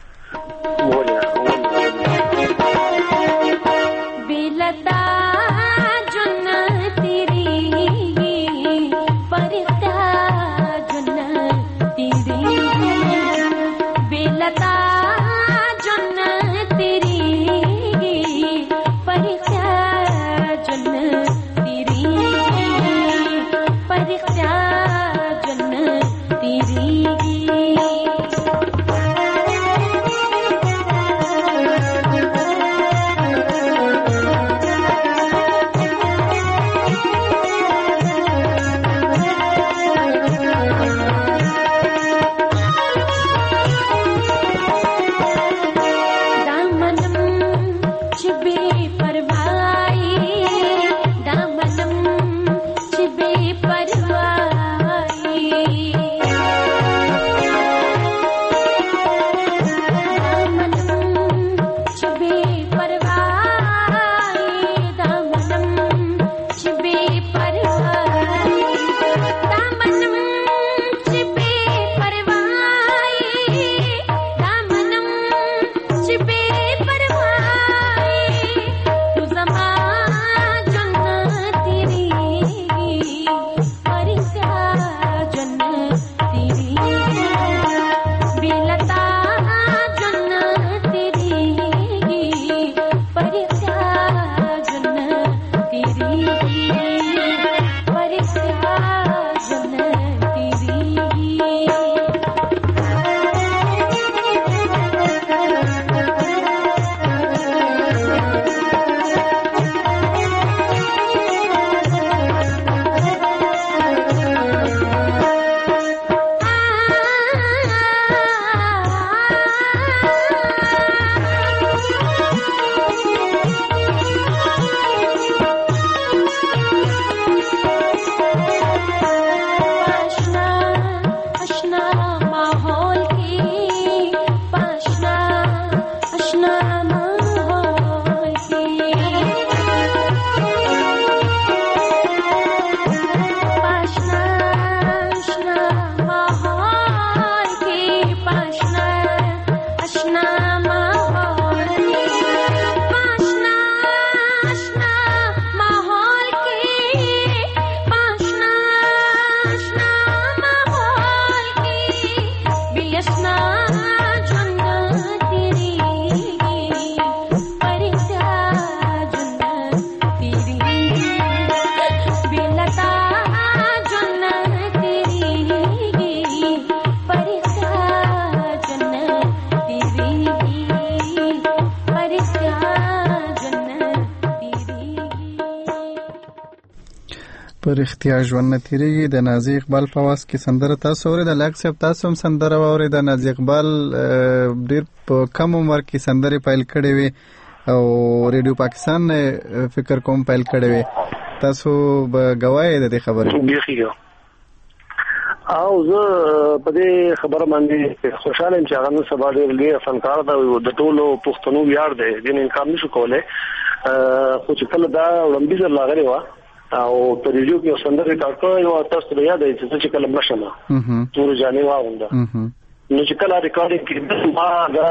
پر اختیار ژوند تیریږي د نازي اقبال په واس کې سندره تاسو اورئ د لاک صاحب تاسو هم سندره اورئ د نازي اقبال ډیر په کم عمر کې سندره پایل کړې وي او ریډیو پاکستان فکر کوم پایل کړې وي تاسو به گواهی د خبرې او زه په دې خبره باندې خوشاله یم چې هغه نن سبا ډېر لوی فنکار دی او د ټولو پښتنو ویاړ دی دین انکار نشو کولای خو چې کله دا وړاندیز لاغلی و او په ریډیو کې سندره ریکارډ کړو او تاسو ته یاد دی چې کله مشمه تور ځانې واونده نو چې کله ریکارډینګ کې ما دا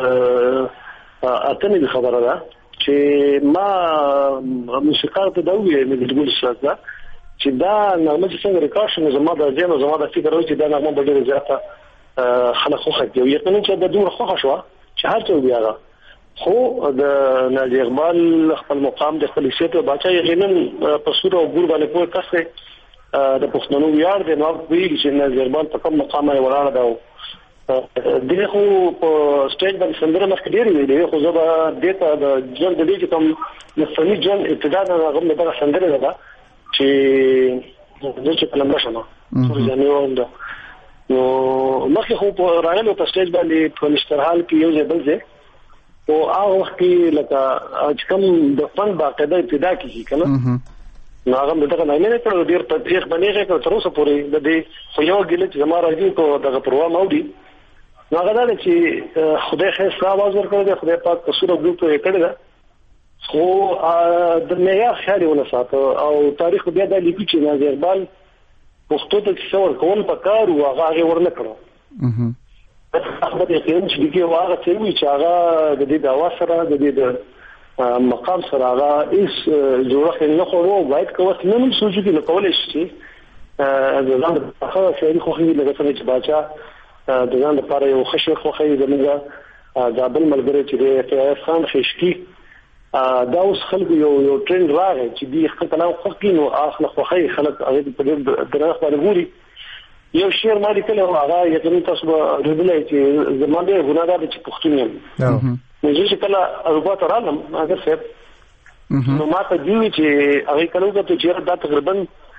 اتنې خبره ده چې ما موسیقار ته دا ویل مې د ګل شاته چې دا نغمه چې څنګه ریکارډ شوه زما د ځینو زما د فکر و چې دا نغمه به ډېره زیاته خلک خوښه کوي یقینا چې د دومره خوښه شو چې هر څو بیا خو د نازي اقبال خپل مقام د خپل سیټ بچا یقینا په صورت او ګور باندې کوه کسه د پښتنو ویار د نو ویل چې نازي اقبال په کوم مقام یې ولاړ دا دغه خو په سټیج باندې سندره مخ ډېر ویلې خو زه به دته د جن د دې چې کوم نفسي جن ابتدا د هغه دغه سندره ده چې د چې کلم نشمه ځانې وانده نو مخکې خو په راغلو په سټیج باندې په نشترحال کې یو ځای بل ځای او هغه وخت کې لکه چې کوم د فن باقاعده ابتدا کیږي کنه نو هغه دغه نه نه کړو ډیر په تاریخ باندې کې تر اوسه پورې د دې خو یو ګل چې زما راځي کو دغه پروا مودي نو هغه دا چې خدای خیر آواز ورکړي خدای پاک په صورت ګروپ یې کړی دا خو د معیار خیال ونه ساتو او تاریخ بیا د لیکي چې نازي اقبال پښتو ته څور کول پکار او هغه ورنه کړو هغه د یقین چې دغه واغه چې وی چې هغه د دې د اواز سره د دې د مقام سره هغه ایس جوړه نه خو باید کوم څه نه سوچو کې نه کولای شي ځان په خاطر چې خو هغه لږ څه چې باچا د ځان لپاره یو خشوع خو هغه زموږه د بل ملګری چې د فیاض خان خشکی دا اوس خلکو یو ټرند راغی چې دی خپل کلام خو کینو اخله خو هغه خلک هغه په دغه باندې ګوري یو شعر ما لیکل او هغه یقینا تاسو ردلای چې زموږ د غونډه د پښتون یم نو چې کله اروپا ته راغلم هغه څه نو ما ته دی چې هغه کله ته چې دا تقریبا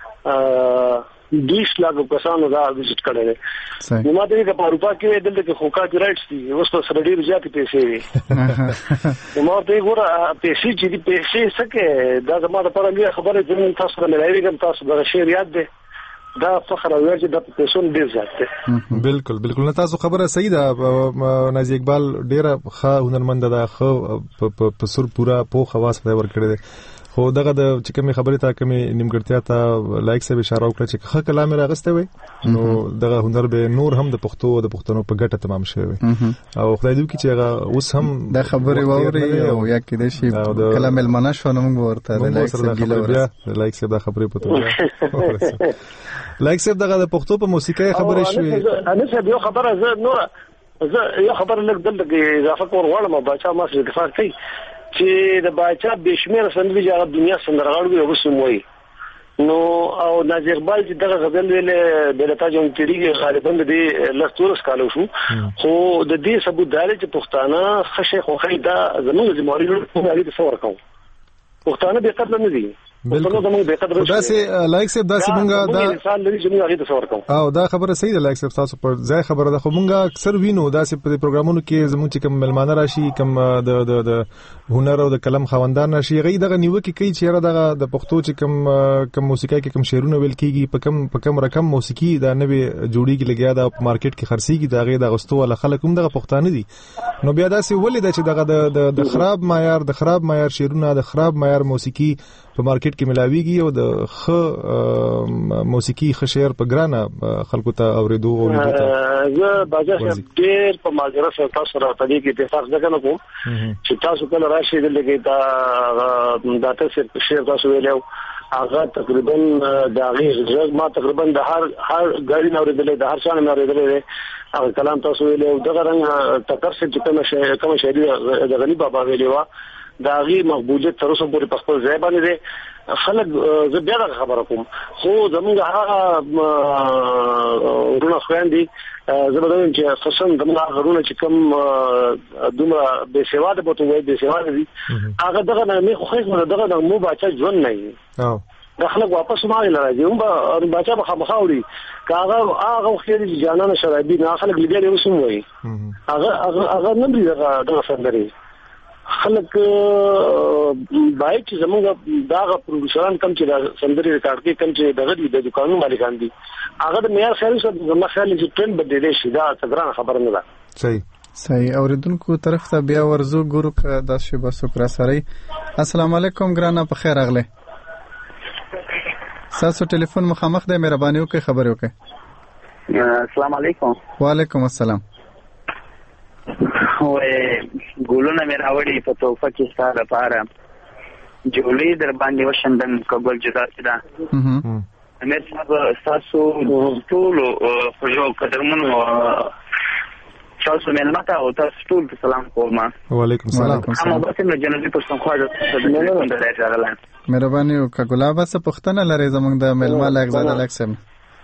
20 लाख کسانو دا وزټ کړل نو ما ته په اروپا کې دلته کې خو کاپی رائټس دي اوس په سره ډیر زیات پیسې وي نو ما ته ګوره پیسې چې دي پیسې سکه دا زما د پاره لوی خبره زموږ تاسو ته ملایوي کوم تاسو د شعر یاد ده دا فخر او ویاړ چې د پیسو ډیر زیات ده بالکل نه تاسو خبره صحیح ده نازي اقبال ډیره ښه هنرمند ده خو په سر پورا په خواص ور کړی ده خو دغه د چې کومه خبره تا کومه نیمګړتیا ته لایک سره اشاره وکړه چې ښه کلام راغسته وي نو دغه هنر به نور هم د پښتنو په ګټه تمام شوی او خدای دې چې هغه اوس هم د خبرې ووري او یا کې د شی کلام المنه شو نو موږ ورته لایک سره لایک سره د خبرې پته لایک سره دغه د پښتو په موسیقي خبرې شوې انا څه یو خبره زه یو خبره لږ دلته اضافه کول غواړم بچا ما څه دفاع کوي چې د باچا بشمیر سندري جوړ دنیا سندرغاړو یو سموي نو او نازي اقبال چې دغه غزل ویلې بلتا جون تیریږي غالبا د لستورس کالو شو خو د دې ثبوت دی چې پښتانه خشه خو خیدا زموږ زموږ په اړه د څور کوم پښتانه به قدر نه دي داسې لایک صاحب داسې مونږه دا او دا خبره صحیح ده لایک صاحب تاسو پر ځای خبره ده خو مونږه اکثر وینو داسې په پروګرامونو کې زموږ چې کوم ملمانه راشي کوم د هنر او د کلم خوندان راشي غي دغه نیوکه کوي چې دغه د پښتو چې کوم موسیقي کې کوم شعرونه ویل کیږي په کوم رقم موسیقي دا نه جوړیږي لګیا دا په مارکیټ کې خرڅيږي دا غي د غستو ول خلک هم دغه پښتانه دي نو بیا داسې ولې ده چې دغه د خراب معیار شعرونه د خراب معیار موسیقي په مارکیټ کې ملاويږي او د موسیقي خشیر په ګرانه خلکو ته اوریدو او لیدو ته زه باجه ډېر په ماجرا سره تاسو سره تدې کې اتفاق نه کوم چې تاسو کله راشي دلته دا تاسو شعر تاسو ویلو هغه تقریبا دا غیر ما تقریبا د هر غاړي نه اوریدلې د هر څه نه اوریدلې هغه کلام تاسو ویلو دغه رنګ تکر څه چې کوم شعر د غنی بابا ویلو دا غي مقبولیت تر اوسه پورې په خپل ځای باندې خلک زه بیا خبره کوم خو زمونږ هغه ورونه خويندې زبردست چې خصوصا دغه غرونه چې کوم دومره به سواده بوته وي به سواده دي هغه دغه نه خو خیس دغه مو باچا ژوند نه وي دا خلک واپس ما لراځي هم باچا به خامخاوري کاغه هغه خیر جانانه شرابي نه خلک لګي وسوم وي هغه نه دی دغه سندري خلک باید چې زموږ داغه پروډوسران کم چې سندري ریکارډ کې کم چې دغه د دکانونو مالکان دي هغه د معیار خیال سره زموږ خیال چې ټرند بدلې شي دا څنګه خبر نه ده صحیح اوریدونکو طرف ته بیا ورزو ګورو که دا شی باسو پر سره السلام علیکم ګرانه په خیر اغله تاسو ټلیفون مخامخ دی، مهرباني وکړئ خبرې وکړئ. السلام علیکم. وعلیکم السلام. ګلونه مې راوړي په توفه کې ستا لپاره، جولې در باندې وشندن که ګل جدا جدا. امیر صاحب ستاسو ټولو خوږو قدرمنو تاسو مېلمه ته او تاسو ټول ته سلام کوم. وعلیکم السلام. هم واسم له جنوبي پښتونخوا د راغلم. مهرباني وکړه ګلاب، څه پوښتنه لرئ زموږ د مېلمه لایق زاده لایق صاحب؟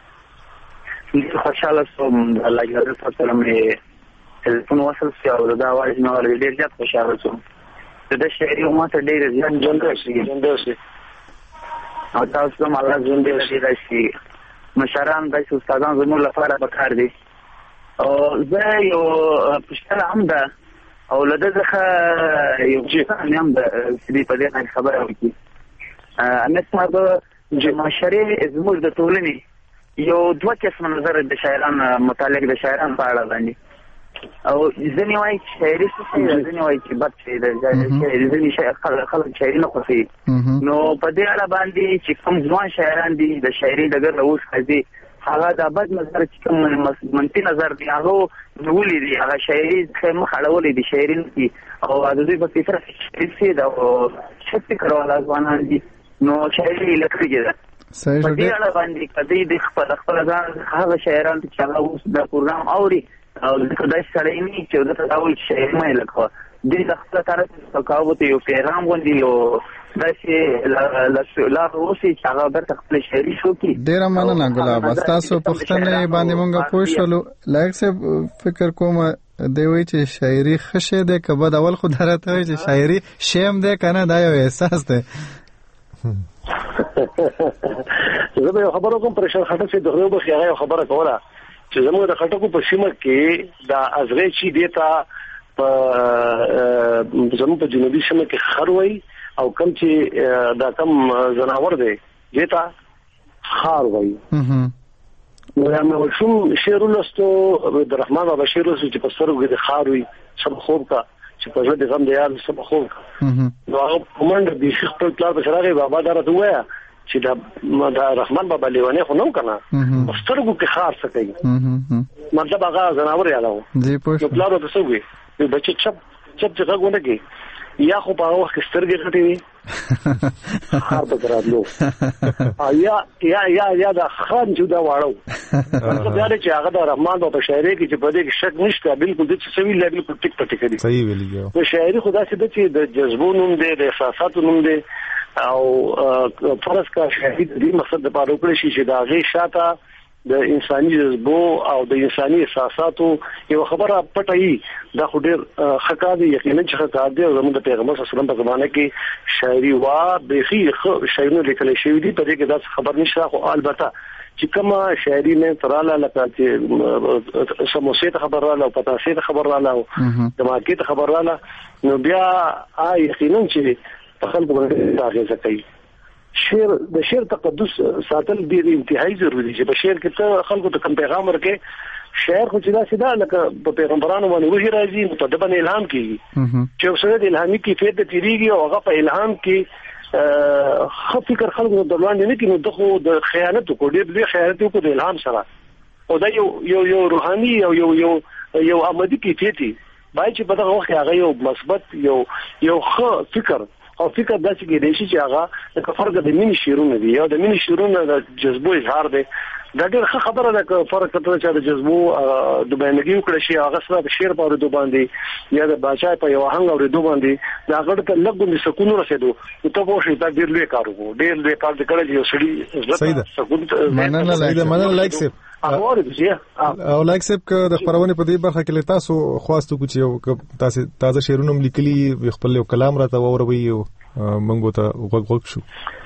خوشاله شوم الله جل سره مې ټلیفون وصل شو او دا आवाज مې اورېدل، ډېر زیات خوشاله شوم. د شاعري ماته ډېر زیات ژوند شي او تاسو هم الله ژوند دې راشي. مشران د استادان زموږ لپاره پکار دي او زه یو پښتنه هم ده او له دغه یو ځان هم د سړي په دې خبره وکړي. امیر صاحب چې معاشري زموږ د ټولنې یو دوه قسم نظر د شاعران متعلق د شاعران په اړه باندې او ځینې وایي چې شاعري څه شی ده، ځینې وایي چې بد شی ده، ځینې خلک شاعري نه خوښوي. نو په دې اړه باندې چې کوم ځوان شاعران دي د شاعري ډګر ته وښځي، هغه د بد نظر چې کوم منفي نظر دی هغه نیولې دي، هغه شاعري مخ اړولې دي شاعري نه دي او د دوی په فطرت شاعري ده او ښه فکر والا ځوانان دي، نو شاعري لکړي ده. په دې اړه باندې کدی د خپل ځان هغه شاعران چې هغه اوس د پروګرام اوري او دا سړی نه چې دا ټول شاعري مې لکه دې د خپل طرف تکاوت یو پیغام غوندي او داسې لا روسي چې هغه د خپل شاعري شو کی. ډیر مننه ګلاب، تاسو پښتنه باندې مونږ پوه شولو. لایک څه فکر کوم دی وی چې شاعري خشه ده کبه د اول خو درته وي چې شاعري شیم ده کنه، دا یو احساس ده. زه به خبرو کوم پرشن خټه چې دغه به خیره خبره کوله چې زموږ د خټکو په سیمه کې دا ازغې چې دیتا په زموږ په جنوبي سیمه کې خروي او کم چې دا کم زناور دی دیتا خار وای. نو موږ شوم شعر ولستو د رحمان بابا شعر ولستو چې په سرو کې د خاروي سب خوب کا چې په ژوند غم دی یار سب خوب کا. نو هغه کومند د شیخ په پلار په شراغه بابا درته وایا چې دا رحمان بابا لیوانه خو نو کنه سترګو کې خار سکے مطلب هغه زناور یاله جی پوه پلار ته سوګي بچي چپ څنګه غوډه یا خو په وخت سترګې غټې وي خار به درادلو یا دا خان جوړه واړو مطلب دا چې هغه د رحمان بابا شاعري کې چې په دې کې شک نشته، بالکل د څه ویل بالکل ټیک پټ کړي. صحیح ویلي نو شاعري خدا سي د چې د جذبو نوم دی، د احساساتو نوم دی او فرض کا شاعري د دې مقصد لپاره وکړي چې دا غي شاته د انساني جذبو او د انساني احساساتو یو خبره پټي دا خو ډېر خکا دي، یقینا چې خکا دي. زموږ د پیغمبر صلی الله علیه وسلم په زمانه کې شاعري وا بيخي شاعرونه لیکل شوی دي، په دې کې دا خبر نشته. خو البته چې کومه شاعري نه تراله لکه چې سموسه ته خبر رااله او پتاسه ته خبر رااله او دماغي ته خبر رااله، نو بیا یقینا چې په خلکو باندې تاغیزه کوي. شعر د شعر تقدس ساتل ډیر انتهایی ضروری دي چې په شعر کې ته خلکو ته کوم پیغام ورکې. شعر خو چې دا سیده لکه په پیغمبرانو باندې وحی راځي نو په دې باندې الهام کیږي چې اوسره د الهامي کیفیت د تیریږي او هغه په الهام کې خو فکر خلکو د وړاندې نه کینو دغه د خیانت کو ډیر لوی خیانت کو د الهام سره او دا یو روحاني او یو عمدي کیفیت دی باید چې په دغه وخت هغه یو مثبت یو ښه فکر او فکر داسې کې دی چې هغه د فرق د مینې شیرونه دی یا د مینې شیرونه د جذبو اظهار دی. دا ډېر ښه خبره ده چې فرق کتل چې د جذبو د بیانګي وکړي شي هغه سره د شعر په اورېدو باندې یا د بادشاہ په یو آهنګ اورېدو باندې دا غړ ته لګون سکون رسېدو ته په شي دا ډېر لوی کار وو، ډېر لوی کار د کړه یو سړي سکون مننه لایک سیب او لایک سیب که د خبرونه په دې برخه کې تاسو خواستو کو چې تاسو تازه شعرونه لیکلي خپل یو کلام راته ووروي او موږ ته وګورو شو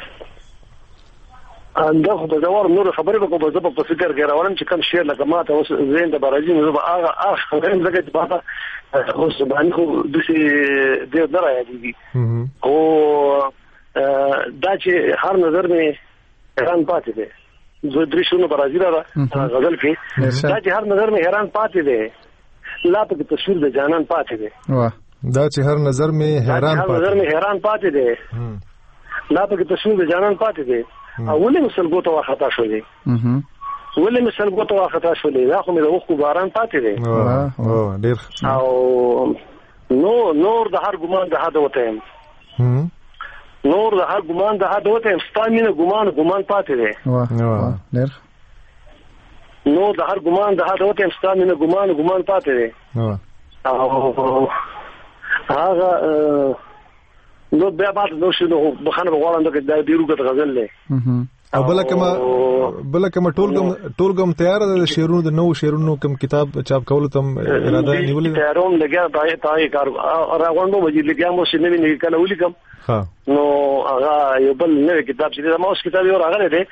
انده خو په ډول نور خبرې به کوم په فکر کې راوړم چې کوم شعر لکه ماته اوس زین د برازي نو به هغه خبرې زګه چې بابا اوس باندې خو د دې نه راځي او دا چې هر نظر مې حیران پاتې دي زه درې شنو برازي را غزل کې دا چې هر نظر مې حیران پاتې دي لا په تصویر د جانان پاتې دي واه دا چې هر نظر مې حیران پاتې دي لا په تصویر د جانان پاتې دي ولې مسلګو ته خطا شولې ولې مسلګو ته خطا شولې دا خو مې د وخت باران پاتې دی ډېر او نور د هر ګمان د هدا وته نور د هر ګمان د هدا وته ستانه ګمان پاتې دی ډېر نور د هر ګمان د هدا وته ستانه ګمان پاتې دی او هغه نو بیا بعد نو شنو بخنه غواړم د ډیروګه غزل له او بلکې ټولګم تیار ده شعرونو د نو شعرونو کوم کتاب چاپ کول تم اراده نیولې تیارون لګیا پای کار راغونډو وځي لګیا مو شنو نه کله ولیکم نو هغه یو بل نوې کتاب چې دا موس کتاب یو راغلی دی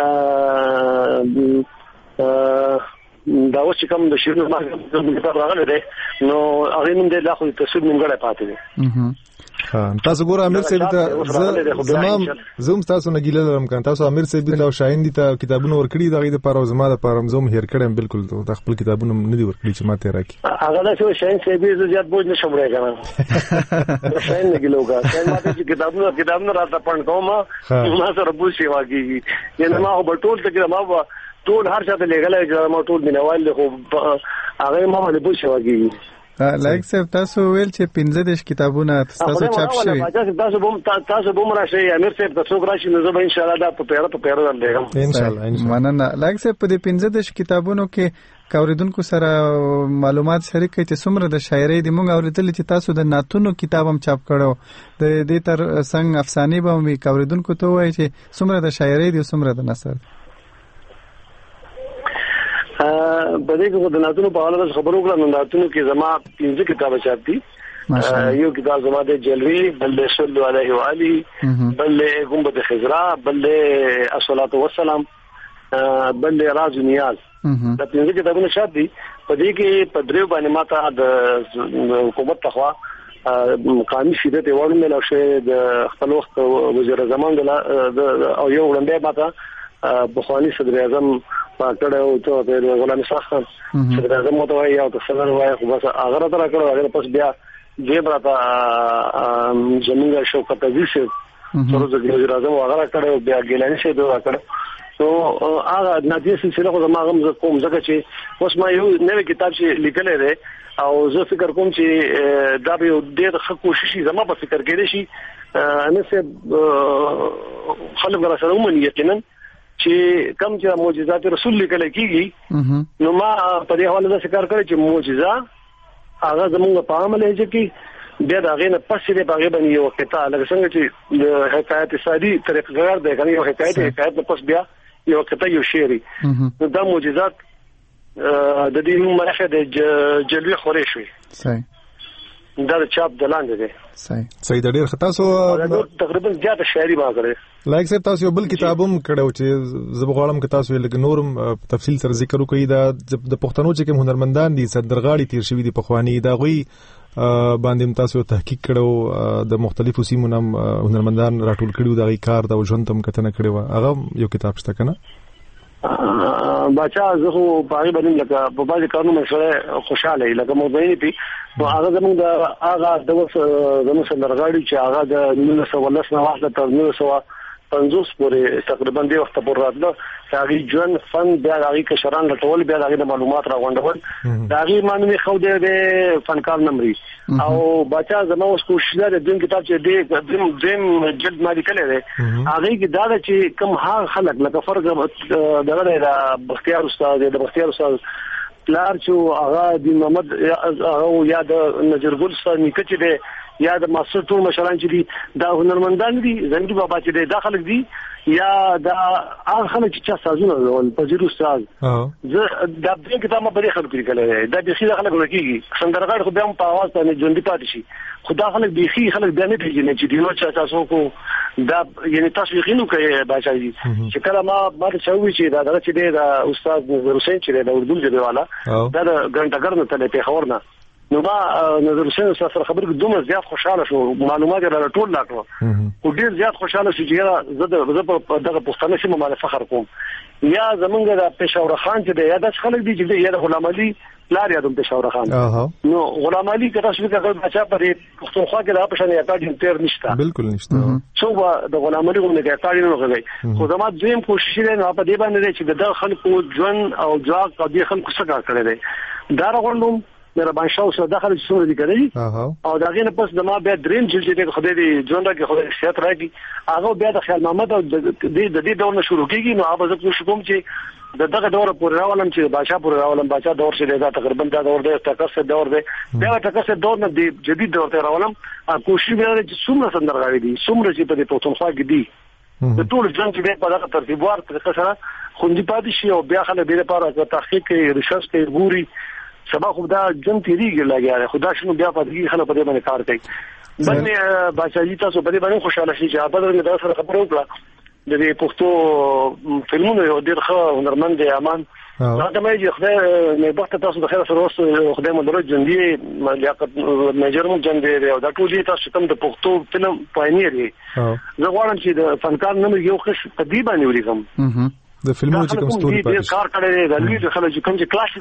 دا اوس کوم د شعرونو ما کتاب راغلی دی نو هغه نن د لاخو تصویر نیمګړی پاتې دی تاسو ګور امیر صاحب ته زوم تاسو نه ګیله لرم کان تاسو امیر صاحب ته او شاهین دي ته کتابونه ورکړي دغه لپاره زما لپاره زوم هیر کړم بالکل د خپل کتابونه نه دي ورکړي چې ماته راکې هغه دا چې شاهین صاحب یې زیات بوج نشم راځي کنه شاهین نه ګلوګه شاهین ماته چې کتابونه راته پړن کوم ما سره بوشي واګي ینه ما په ټول ته ما ټول هر څه ته لګلای چې ما ټول مینوال له هغه ما له بوشي واګي لایک صاحب تاسو ویل چې 15 کتابونه تاسو چاپ شوي تاسو بوم راشي امیر صاحب تاسو راشي نو زه به ان شاء الله دا په پیره درلګم ان شاء الله مننه لایک صاحب په دې 15 کتابونو کې کاوریدونکو سره معلومات شریک کړئ چې څومره د شاعرۍ د مونږ اوریدل چې تاسو د ناتونو کتاب هم چاپ کړو د دې تر څنګه افسانې به مې کاوریدونکو ته وایي چې څومره د شاعرۍ دی څومره د نثر بده کې د ناتونو په اړه خبرو کړم ناتونو کې زما 15 کتابه چاپ دي یو کتاب زما د جلوی بل صلی الله علیه و آله بل گنبد خضرا بل الصلاه والسلام بل راز نیاز دا 15 کتابونه چاپ دي په دې کې په دریو باندې ماته د حکومت تخوا قانوني شیدت ایوارډ ملو شه د خپل وخت وزیر زمان د او یو وړاندې ماته بخوانی صدر اعظم پاکړه او ته غلام اسحاق خان صدر اعظم مو ته وایي او څنګه وایي خو بس هغه راته راکړو هغه پس بیا دې براته زمونږ شوکت عزیز سره د وزیر اعظم هغه راکړو بیا ګیلانی شه دوه راکړو نو هغه نادیه سلسله خو زما هم کوم ځکه چې اوس ما یو نوې کتاب چې لیکلې ده او زه فکر کوم چې دا به ډېر ښه کوشش زما په فکر کې دي شي نه څه خلک راسره ومني یقینا چې کوم چې معجزات رسول لیکل کېږي نو ما په دې حواله دا ذکر کړی چې معجزه هغه زموږ په عمل کې چې بیا دا غینه پسې به هغه باندې یو کتاب لکه څنګه چې حکایت سادي طریقګر دی کنه یو حکایت نه پس بیا یو کتاب یو شعري دا معجزات د دې مرحله د جلوی خوري شوی صحیح دا چاپ دلاندې دی صحیح د ډیر خطا سو تقریبا زیاته شاعري ما کړې لایک صاحب تاسو یو بل کتابم کړو چې زبغړم کې تاسو لکه نورم تفصیل سره ذکر وکړئ دا د پښتنو چې کوم هنرمندان دي صدرغاړي تیر شوی دي په خواني دا غوي باندې تاسو تحقیق کړو د مختلفو سیمو نام هنرمندان راټول کړو دا غي کار دا ژوند تم کتنه کړو هغه یو کتاب شته کنه بچا زه خو پاره باندې لکه په باندې کارونه مسله خوشاله لکه مو وایي پی نو هغه زموږ د هغه د زموږ سندرغاړي چې هغه د 1919 نه واخله تر 1950 پورې تقریبا د وخت پورې راتله هغه ژوند فن بیا هغه کشران لټول بیا هغه د معلومات راغونډول دا هغه معنی خو د فنکار نمرې او بچا زموږ اوس کوشش ده د کتاب چې د دیم جلد ما لیکل دي هغه کې دا چې کوم ها خلک لکه فرض دغه د بختیار استاد د بختیار استاد پلار چې هغه د محمد او یا د نجرګل استاد نکچ دي یا د ماستر ټول مشران چې دي دا هنرمندان دي زنګي بابا چې دي داخله دي یا دا هغه خلک چې سازونه ول پجیرو استاد زه دا دې کتاب ما بری خلک لیکل دا به خیره خلک ورکیږي سندرغاړ خو بیا په आवाज باندې ژوند پاتې شي خدا خلک به خلک بیا نه پیژني چې دینو چې تاسو کو دا یعنی تاسو یقینو کوي بچایي چې کله ما چوي چې دا چې دا استاد نظر حسین چې دا اردو ژبه والا دا غنټګر نه تل په خبرنا نو ما نظر حسین سره خبرې دومره زیات خوشاله شو معلومات را ټول لاکو او ډیر زیات خوشاله شو چې زه دغه پښتنه سیمه باندې فخر کوم یا زمونږ د پېښور خان چې د یاد خلک دي چې د غلام علي لار یادوم پېښور خان نو غلام علي کته شو کې بچا پرې پښتونخوا کې د اپشن اکاډمي تیر نشته بالکل نشته څو د غلام علي غوښنه کې اکاډمي نه غوښي خو زما دویم کوشش دی نو په دې باندې چې د خلکو ژوند او ځواک او د خلکو څخه کړی دی دا راغونډم مهربان شاو سره داخله څومره دي کړی او دا غینه پس د ما بیا دریم چې خدای دې ژوند کې خدای صحت راکړي هغه بیا د خیال محمد او د دې دور نه شروع کیږي نو هغه زه کوم چې دغه دور پورې راولم چې بادشاہ پورې راولم بادشاہ دور چې دا تقریبا دا دور دی تکسه دور دی بیا تکسه دور نه دی جدید دور ته راولم کوشش وکړم چې څومره سندرغاړي دي څومره چې په پښتونخوا کې دي د ټول ژوند کې په دغه ترتیبوار طریقه سره خوندي پاتې شي او بیا خلک دې لپاره تحقیق کوي ریسرچ کوي ګوري سبا خو دا جن تیریږي لګیا خدا شنو بیا پاتې خلک په دې باندې کار کوي باندې بادشاہ تاسو په دې باندې خوشاله شئ چې په دغه د سره خبرو وکړه د پښتو فلمونو یو ډیر ښه هنرمند دی امان دا ته مې خدای نه بخت تاسو د خیر سره اوس خدای مو درو جندي لیاقت میجر مو جندي او دا ټول تاسو کوم د پښتو فلم پاینیر دی زه غواړم چې د فنکار نوم یو خوش قدی باندې ولیکم د فلمونو چې کوم ستوري پاتې کار کړی دی د لیډ خلک چې کوم چې کلاس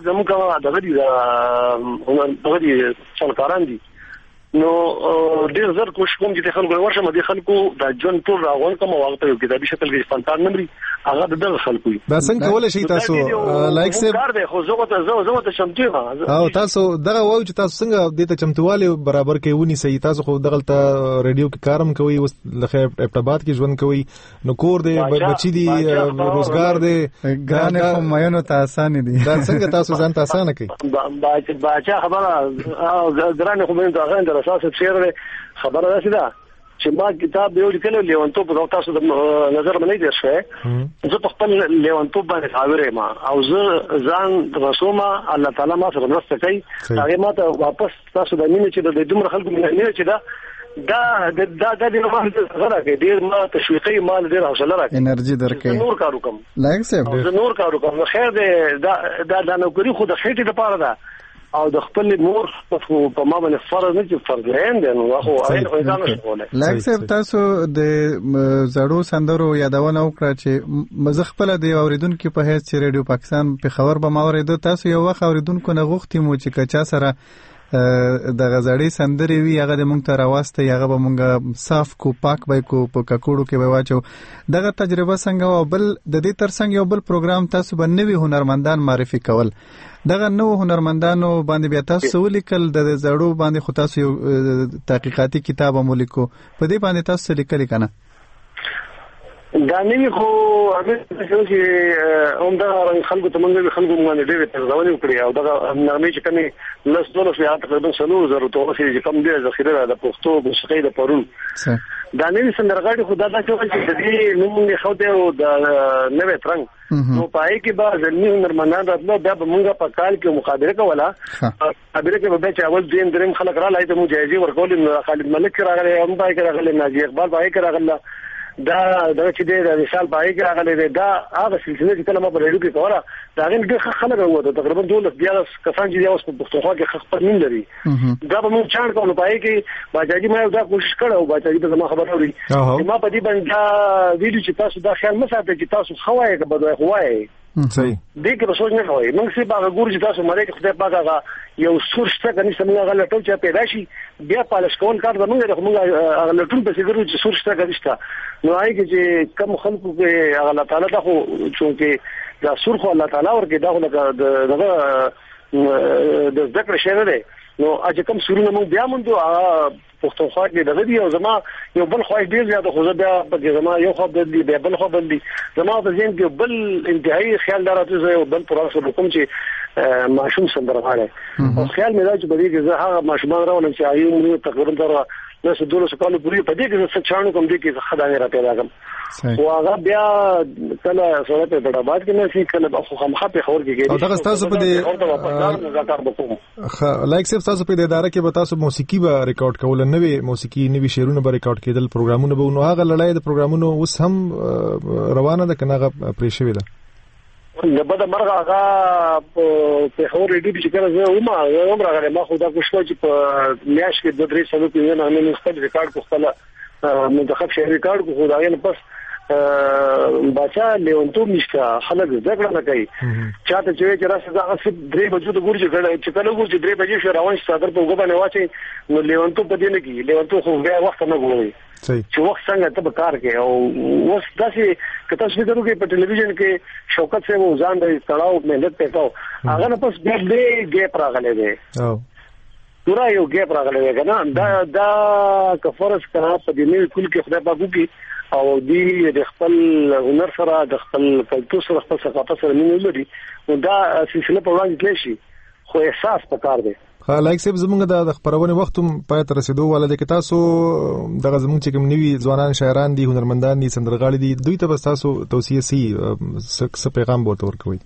زموږ دغه دي څلکاران دي نو ډیر زر کوشش کوم چې خلکو ورشم د خلکو د جون ټول راغون کوم وخت یو کتابي شکل کې فنکار نمبر هغه د خلکو دا څنګه کولای شي تاسو لایک سه کار دی خو زه ته شمتي او تاسو دغه وایو چې تاسو څنګه د ته چمتواله برابر کوي ونی سي تاسو خو دغه رادیو کې کارم کوي اوس لخه ابتابات کې ژوند کوي نو کور دی بچی دی روزګار دی ګرانه کوم مېنو ته اسانه دي دا څنګه تاسو ځان ته اسانه کوي باچا خبره ګرانه کوم ته غوښنه اساس شعر خبره ده چې ما کتاب یو لیکل لیونتوب په تاسو د نظر باندې درشه زه په خپل لیونتوب باندې خاورې ما او زه ځان رسومه الله تعالی ما سره مرسته کوي هغه ما ته واپس تاسو د مینې چې د دومره خلکو مینه چې دا د نومه غره کې ډیر ما تشویقي مال ډیر حوصله راکړي انرژي درکې نور کار وکم لایک صاحب زه نور کار وکم خیر دې دا نوکری خو د خېټې لپاره ده او د خپل مور په ما باندې فرض نه چې فرض لین دی نو خو هغه ځان نشوله لایک صاحب تاسو د زړو سندرو یادونه وکړه چې مزخپل دی اوریدونکو په هیڅ چې ریډیو پاکستان په خبر به ما اوریدو تاسو یو وخت اوریدونکو نه غوښتي مو چې کچا سره د غزړې سندري وی هغه د مونږ ته راوسته هغه به مونږه صاف کو پاک به کو په ککوړو کې به واچو دغه تجربه څنګه او بل د دې ترڅنګ یو بل پروګرام تاسو باندې هنرمندان معرفي کول دغه نو هنرمندانو باندې بیا تاسو ولیکل د زړو باندې خو تاسو یو تحقیقاتي کتاب هم ولیکو په دې باندې تاسو لیکل کنه دا نه خو هغه چې عمده خلکو ته موږ خلکو باندې ډېر ترځونه وکړي او دا نغمه چې کمی لس دولس یا تقریبا 300 چې کم دی ذخیره د پښتو موسیقي د پرون دا نه سندرغاړي خدا دا چې د دې نوم خو ته او د نوې ترنګ نو پای کې با ځلني هنرمندان راتلو بیا موږ په کال کې مقابله کوله مقابله کې به چې اول دین دریم خلک را لای ته مو جایزي ورکول نو خالد ملک راغلی هم پای کې راغلی ناجی اقبال پای کې راغله دا چې د وشال پای کې راغلی دا هغه سلسله چې کله ما په ریډیو کې کوله دا غن ډېر خلک راوته تقریبا 12 کسان چې اوس په پښتونخوا کې خپل نیم لري دا به موږ چاڼ کوو پای کې باجاجي ما دا کوشش کړو باجاجي ته ما خبر اوري ما په دې باندې ویډیو چې تاسو دا خیال مساته چې تاسو خوای که بده خوای صحیح دې کې به سوچ نه کوي موږ سي باغ ګور چې تاسو مړې کې خدای پاک هغه یو سورشته کني څنګه غل ټول چې پیدا شي بیا پالش کول کار به موږ هغه لټون په سیګرو چې سورشته غوښتا نو آی چې کم خلکو کې الله تعالی دا خو چې دا سور خو الله تعالی ورکه دا د ذکر شنه ده نو اجه کم سورونه موږ بیا مونږ پښتونخوا کې دغه دی او زما یو بل خوای ډیر زیاته خو بیا په زما یو خو بدلی بیا بل خو بدلی زما په ځین کې بل انتهایی خیال دراته زه یو بل پروسه کوم چې ماشوم سندرغاړي او خیال مې دا چې بده کې زه هغه ماشومان راولم چې ایو موږ تقریبا تر نو 12 کال پورې په دې کې څه چانو کوم دي کې خدای را پیدا کوم او هغه بیا کله سره په ډډاباد کې نه سي کله خو خامخا په خور کې او دا تاسو په دې لایک سیف تاسو په دې اداره کې به تاسو موسیقي به ریکارډ کول نوې موسیقي نوې شعرونه به ریکارډ کېدل پروګرامونه به نو هغه لړۍ د پروګرامونو اوس هم روانه ده کنه هغه پرې شوې ده د بده مرغه هغه په خور ریډیو چې کله زه ومه راغله ما خو دا کوشش چې په میاش کې د درې سلو کې نه مې خپل ریکارډ کو خپل منتخب شهر ریکارډ کو خدای نه پس بچا لیونتوب نشته خلک ذکر نه کوي چاته چې راځي دا اصل 3 بجو ته ګورځي چې کله ګورځي 3 بجې شو روان شي صدر په وګبانه واچي نو لیونتوب په دې نه کې لیونتوب خو بیا وخت نه ګوري چې وخت څنګه ته کار کوي او اوس داسې کته څه درو کې په ټلویزیون کې شوکت سے و ځان د تړاو مهنت پکاو هغه نه پس دې ګیپ راغلی دی پورا یو ګیپ راغلی دی کنه دا کفرس کړه په دې نه کول کې خدای پاک وکي او دی د خپل هنر سره د خپل کلتور سره خپل ثقافت سره مینه لري او دا سلسله په وړاندې کړی شي خو احساس پکار دی لایک سیب زمونږ د خبرونه وختم پای ته رسیدو ولې کې تاسو دغه زمونږ چې کوم نوی ځوانان شاعران دي هنرمندان دي سندرغاړي دي دوی ته تاسو توصیه سي څه پیغام ورته ورکوي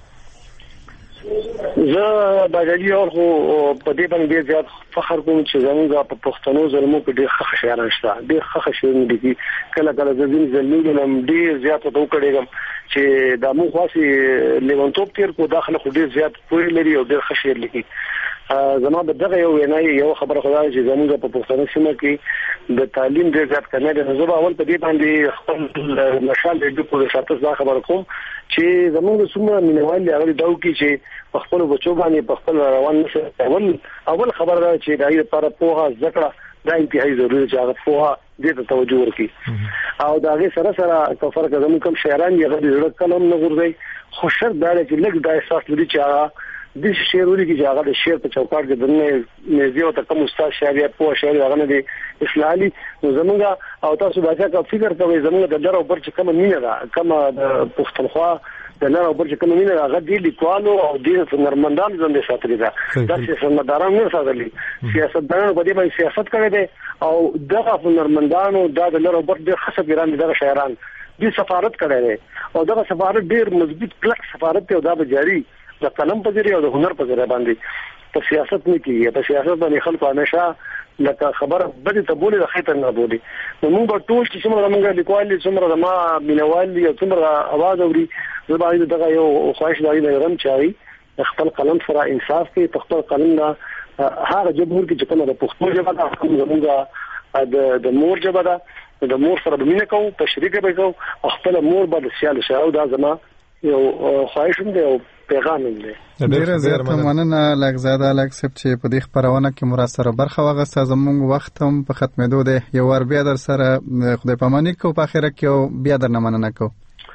زه د غړي او په دې باندې زیات فخر کوم چې زموږ په پښتنو زلمو کې ډېر ښه شاعران شته ډېر ښه شاعران دي کله کله د دې زلمو نم ډېر زیات ته وکړم چې د مو خاصي لیونتوب تیر کو داخله خو ډېر زیات پوری لري او ډېر ښه شعر لیکي زما د دغه یو خبره خدای چې زموږ په پښتنو سیمه کې د تعلیم ډېر زیات کنه د زما اول په دې باندې خپل مشال دې په شاته ځا خبر کوم چې زموږ سیمه مینوال دی هغه داو کې چې خپل بچو باندې خپل روان نشه اول خبر دا چې دای لپاره پوها ذکر دا انتهایی ضروري چې هغه پوها دې ته توجه ورکړي او دا غي سره کفر زموږ کوم شاعران یې غوډي زړه کلم نه ګرځي خو شرط دا چې لږ د احساس لري چې هغه د شعروري کې هغه د شعر په چوکاټ کې دنه نږدې او تکم استاد شاعر یا په شعر هغه نه دي اسلامي زمونږ او تاسو باید فکر کوئ زمونږ د لارو پر چې کوم مینه ده کوم د پښتونخوا د لارو پر چې کوم مینه هغه دی لیکوالو او د نرمندان زنده ساتري ده د سیاستمدارانو نه ساتلي سیاستدانو په دې باندې سیاست کوي دي او دغه نرمندانو د لارو پر د خاصه ګران دي شاعران د سفارت کوي او دغه سفارت ډیر مضبوط کلک سفارت ته دا جاری د قلم په ذریعہ او د هنر په ذریعہ باندې په سیاست نه کیږي په سیاست باندې خلکو همیشه لکه خبره بده ته بوله د خیتر نه بوله نو موږ ټول چې څومره موږ لیکوال څومره ما مینوال او څومره आवाज اوري زبایي دغه یو خواهش دی نه رم چاري خپل قلم سره انصاف کوي خپل قلم نه هغه جمهور کې چې کومه د پښتو ژبه ده موږ د مور ژبه ده د مور سره بمینه کوو په شریکه به کوو خپل مور به سیاله شاو دا زما یو خواهش دی او پیغام دی ډیره زیاته مننه لږ سپ چې په دې خبرونه کې مرا سره برخه واغسته زموږ وخت هم په ختمېدو دی یو ور بیا در سره خدای پاماني کو په اخره کې بیا در نه مننه کو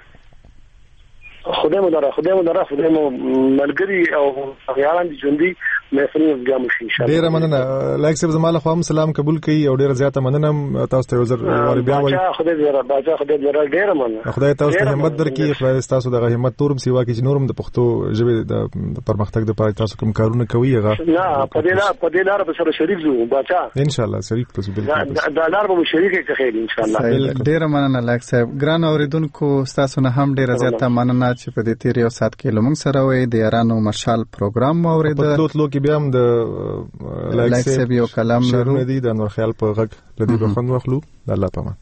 خدای مو ملګری او غیران دي ژوندۍ محفل بیا مو ان شاء الله ډیره مننه لایک سپ زماله خو سلام قبول کړي او ډیره زیاته مننه تاسو ته وزر ور بیا وایي خدای ډیره مننه خدای تاسو ته همت درکړي خدای تاسو دغه همت تورم سیوا کې نورم د پښتو ژبې د پرمختګ لپاره تاسو کوم کارونه کوي هغه نه په دې لار به سره شریک زو بچا ان شاء الله شریک تاسو بالکل دا لار به شریک کې خیر ان شاء الله ډیره مننه لایک سپ ګران اوریدونکو تاسو نه هم ډیره زیاته مننه چې په دې تیر یو سات کې لمون سره وې د یارانو مشال پروګرام اوریدل په لوتلو کې بیا هم د لایک سپ یو کلام لرو دي د نور خیال په غږ لدی بخون واخلو د الله پامان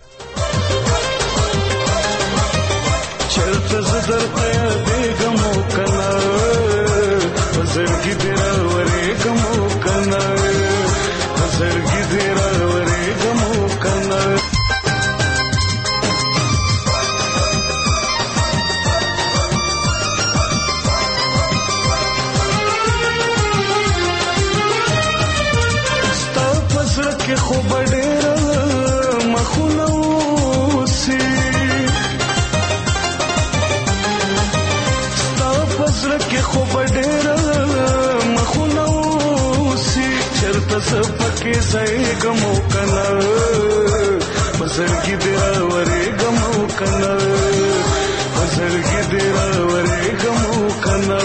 چرته زدر پیغامو کنا زړګي دې ورېګمو کنا زړګي دې ورېګمو کنا کې خو بډېر مخونو سي ستا پسر کې خو بډېر مخونو سي چرته سپکه ځای ګمو کنه پسر کې دې راورې ګمو کنه پسر کې دې راورې ګمو کنه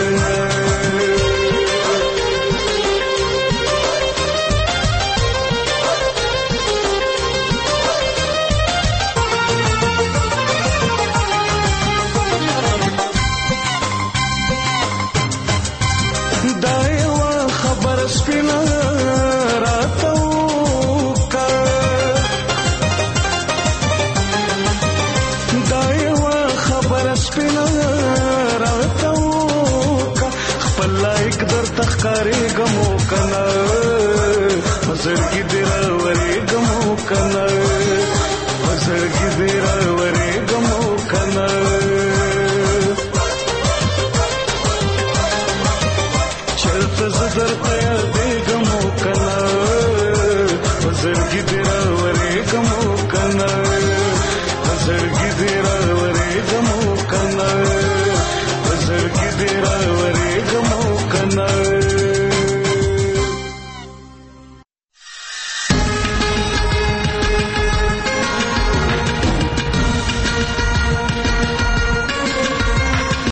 تخکاری گمو کنا مزر کی دیرا وری گمو کنا مزر کی دیرا نظر ته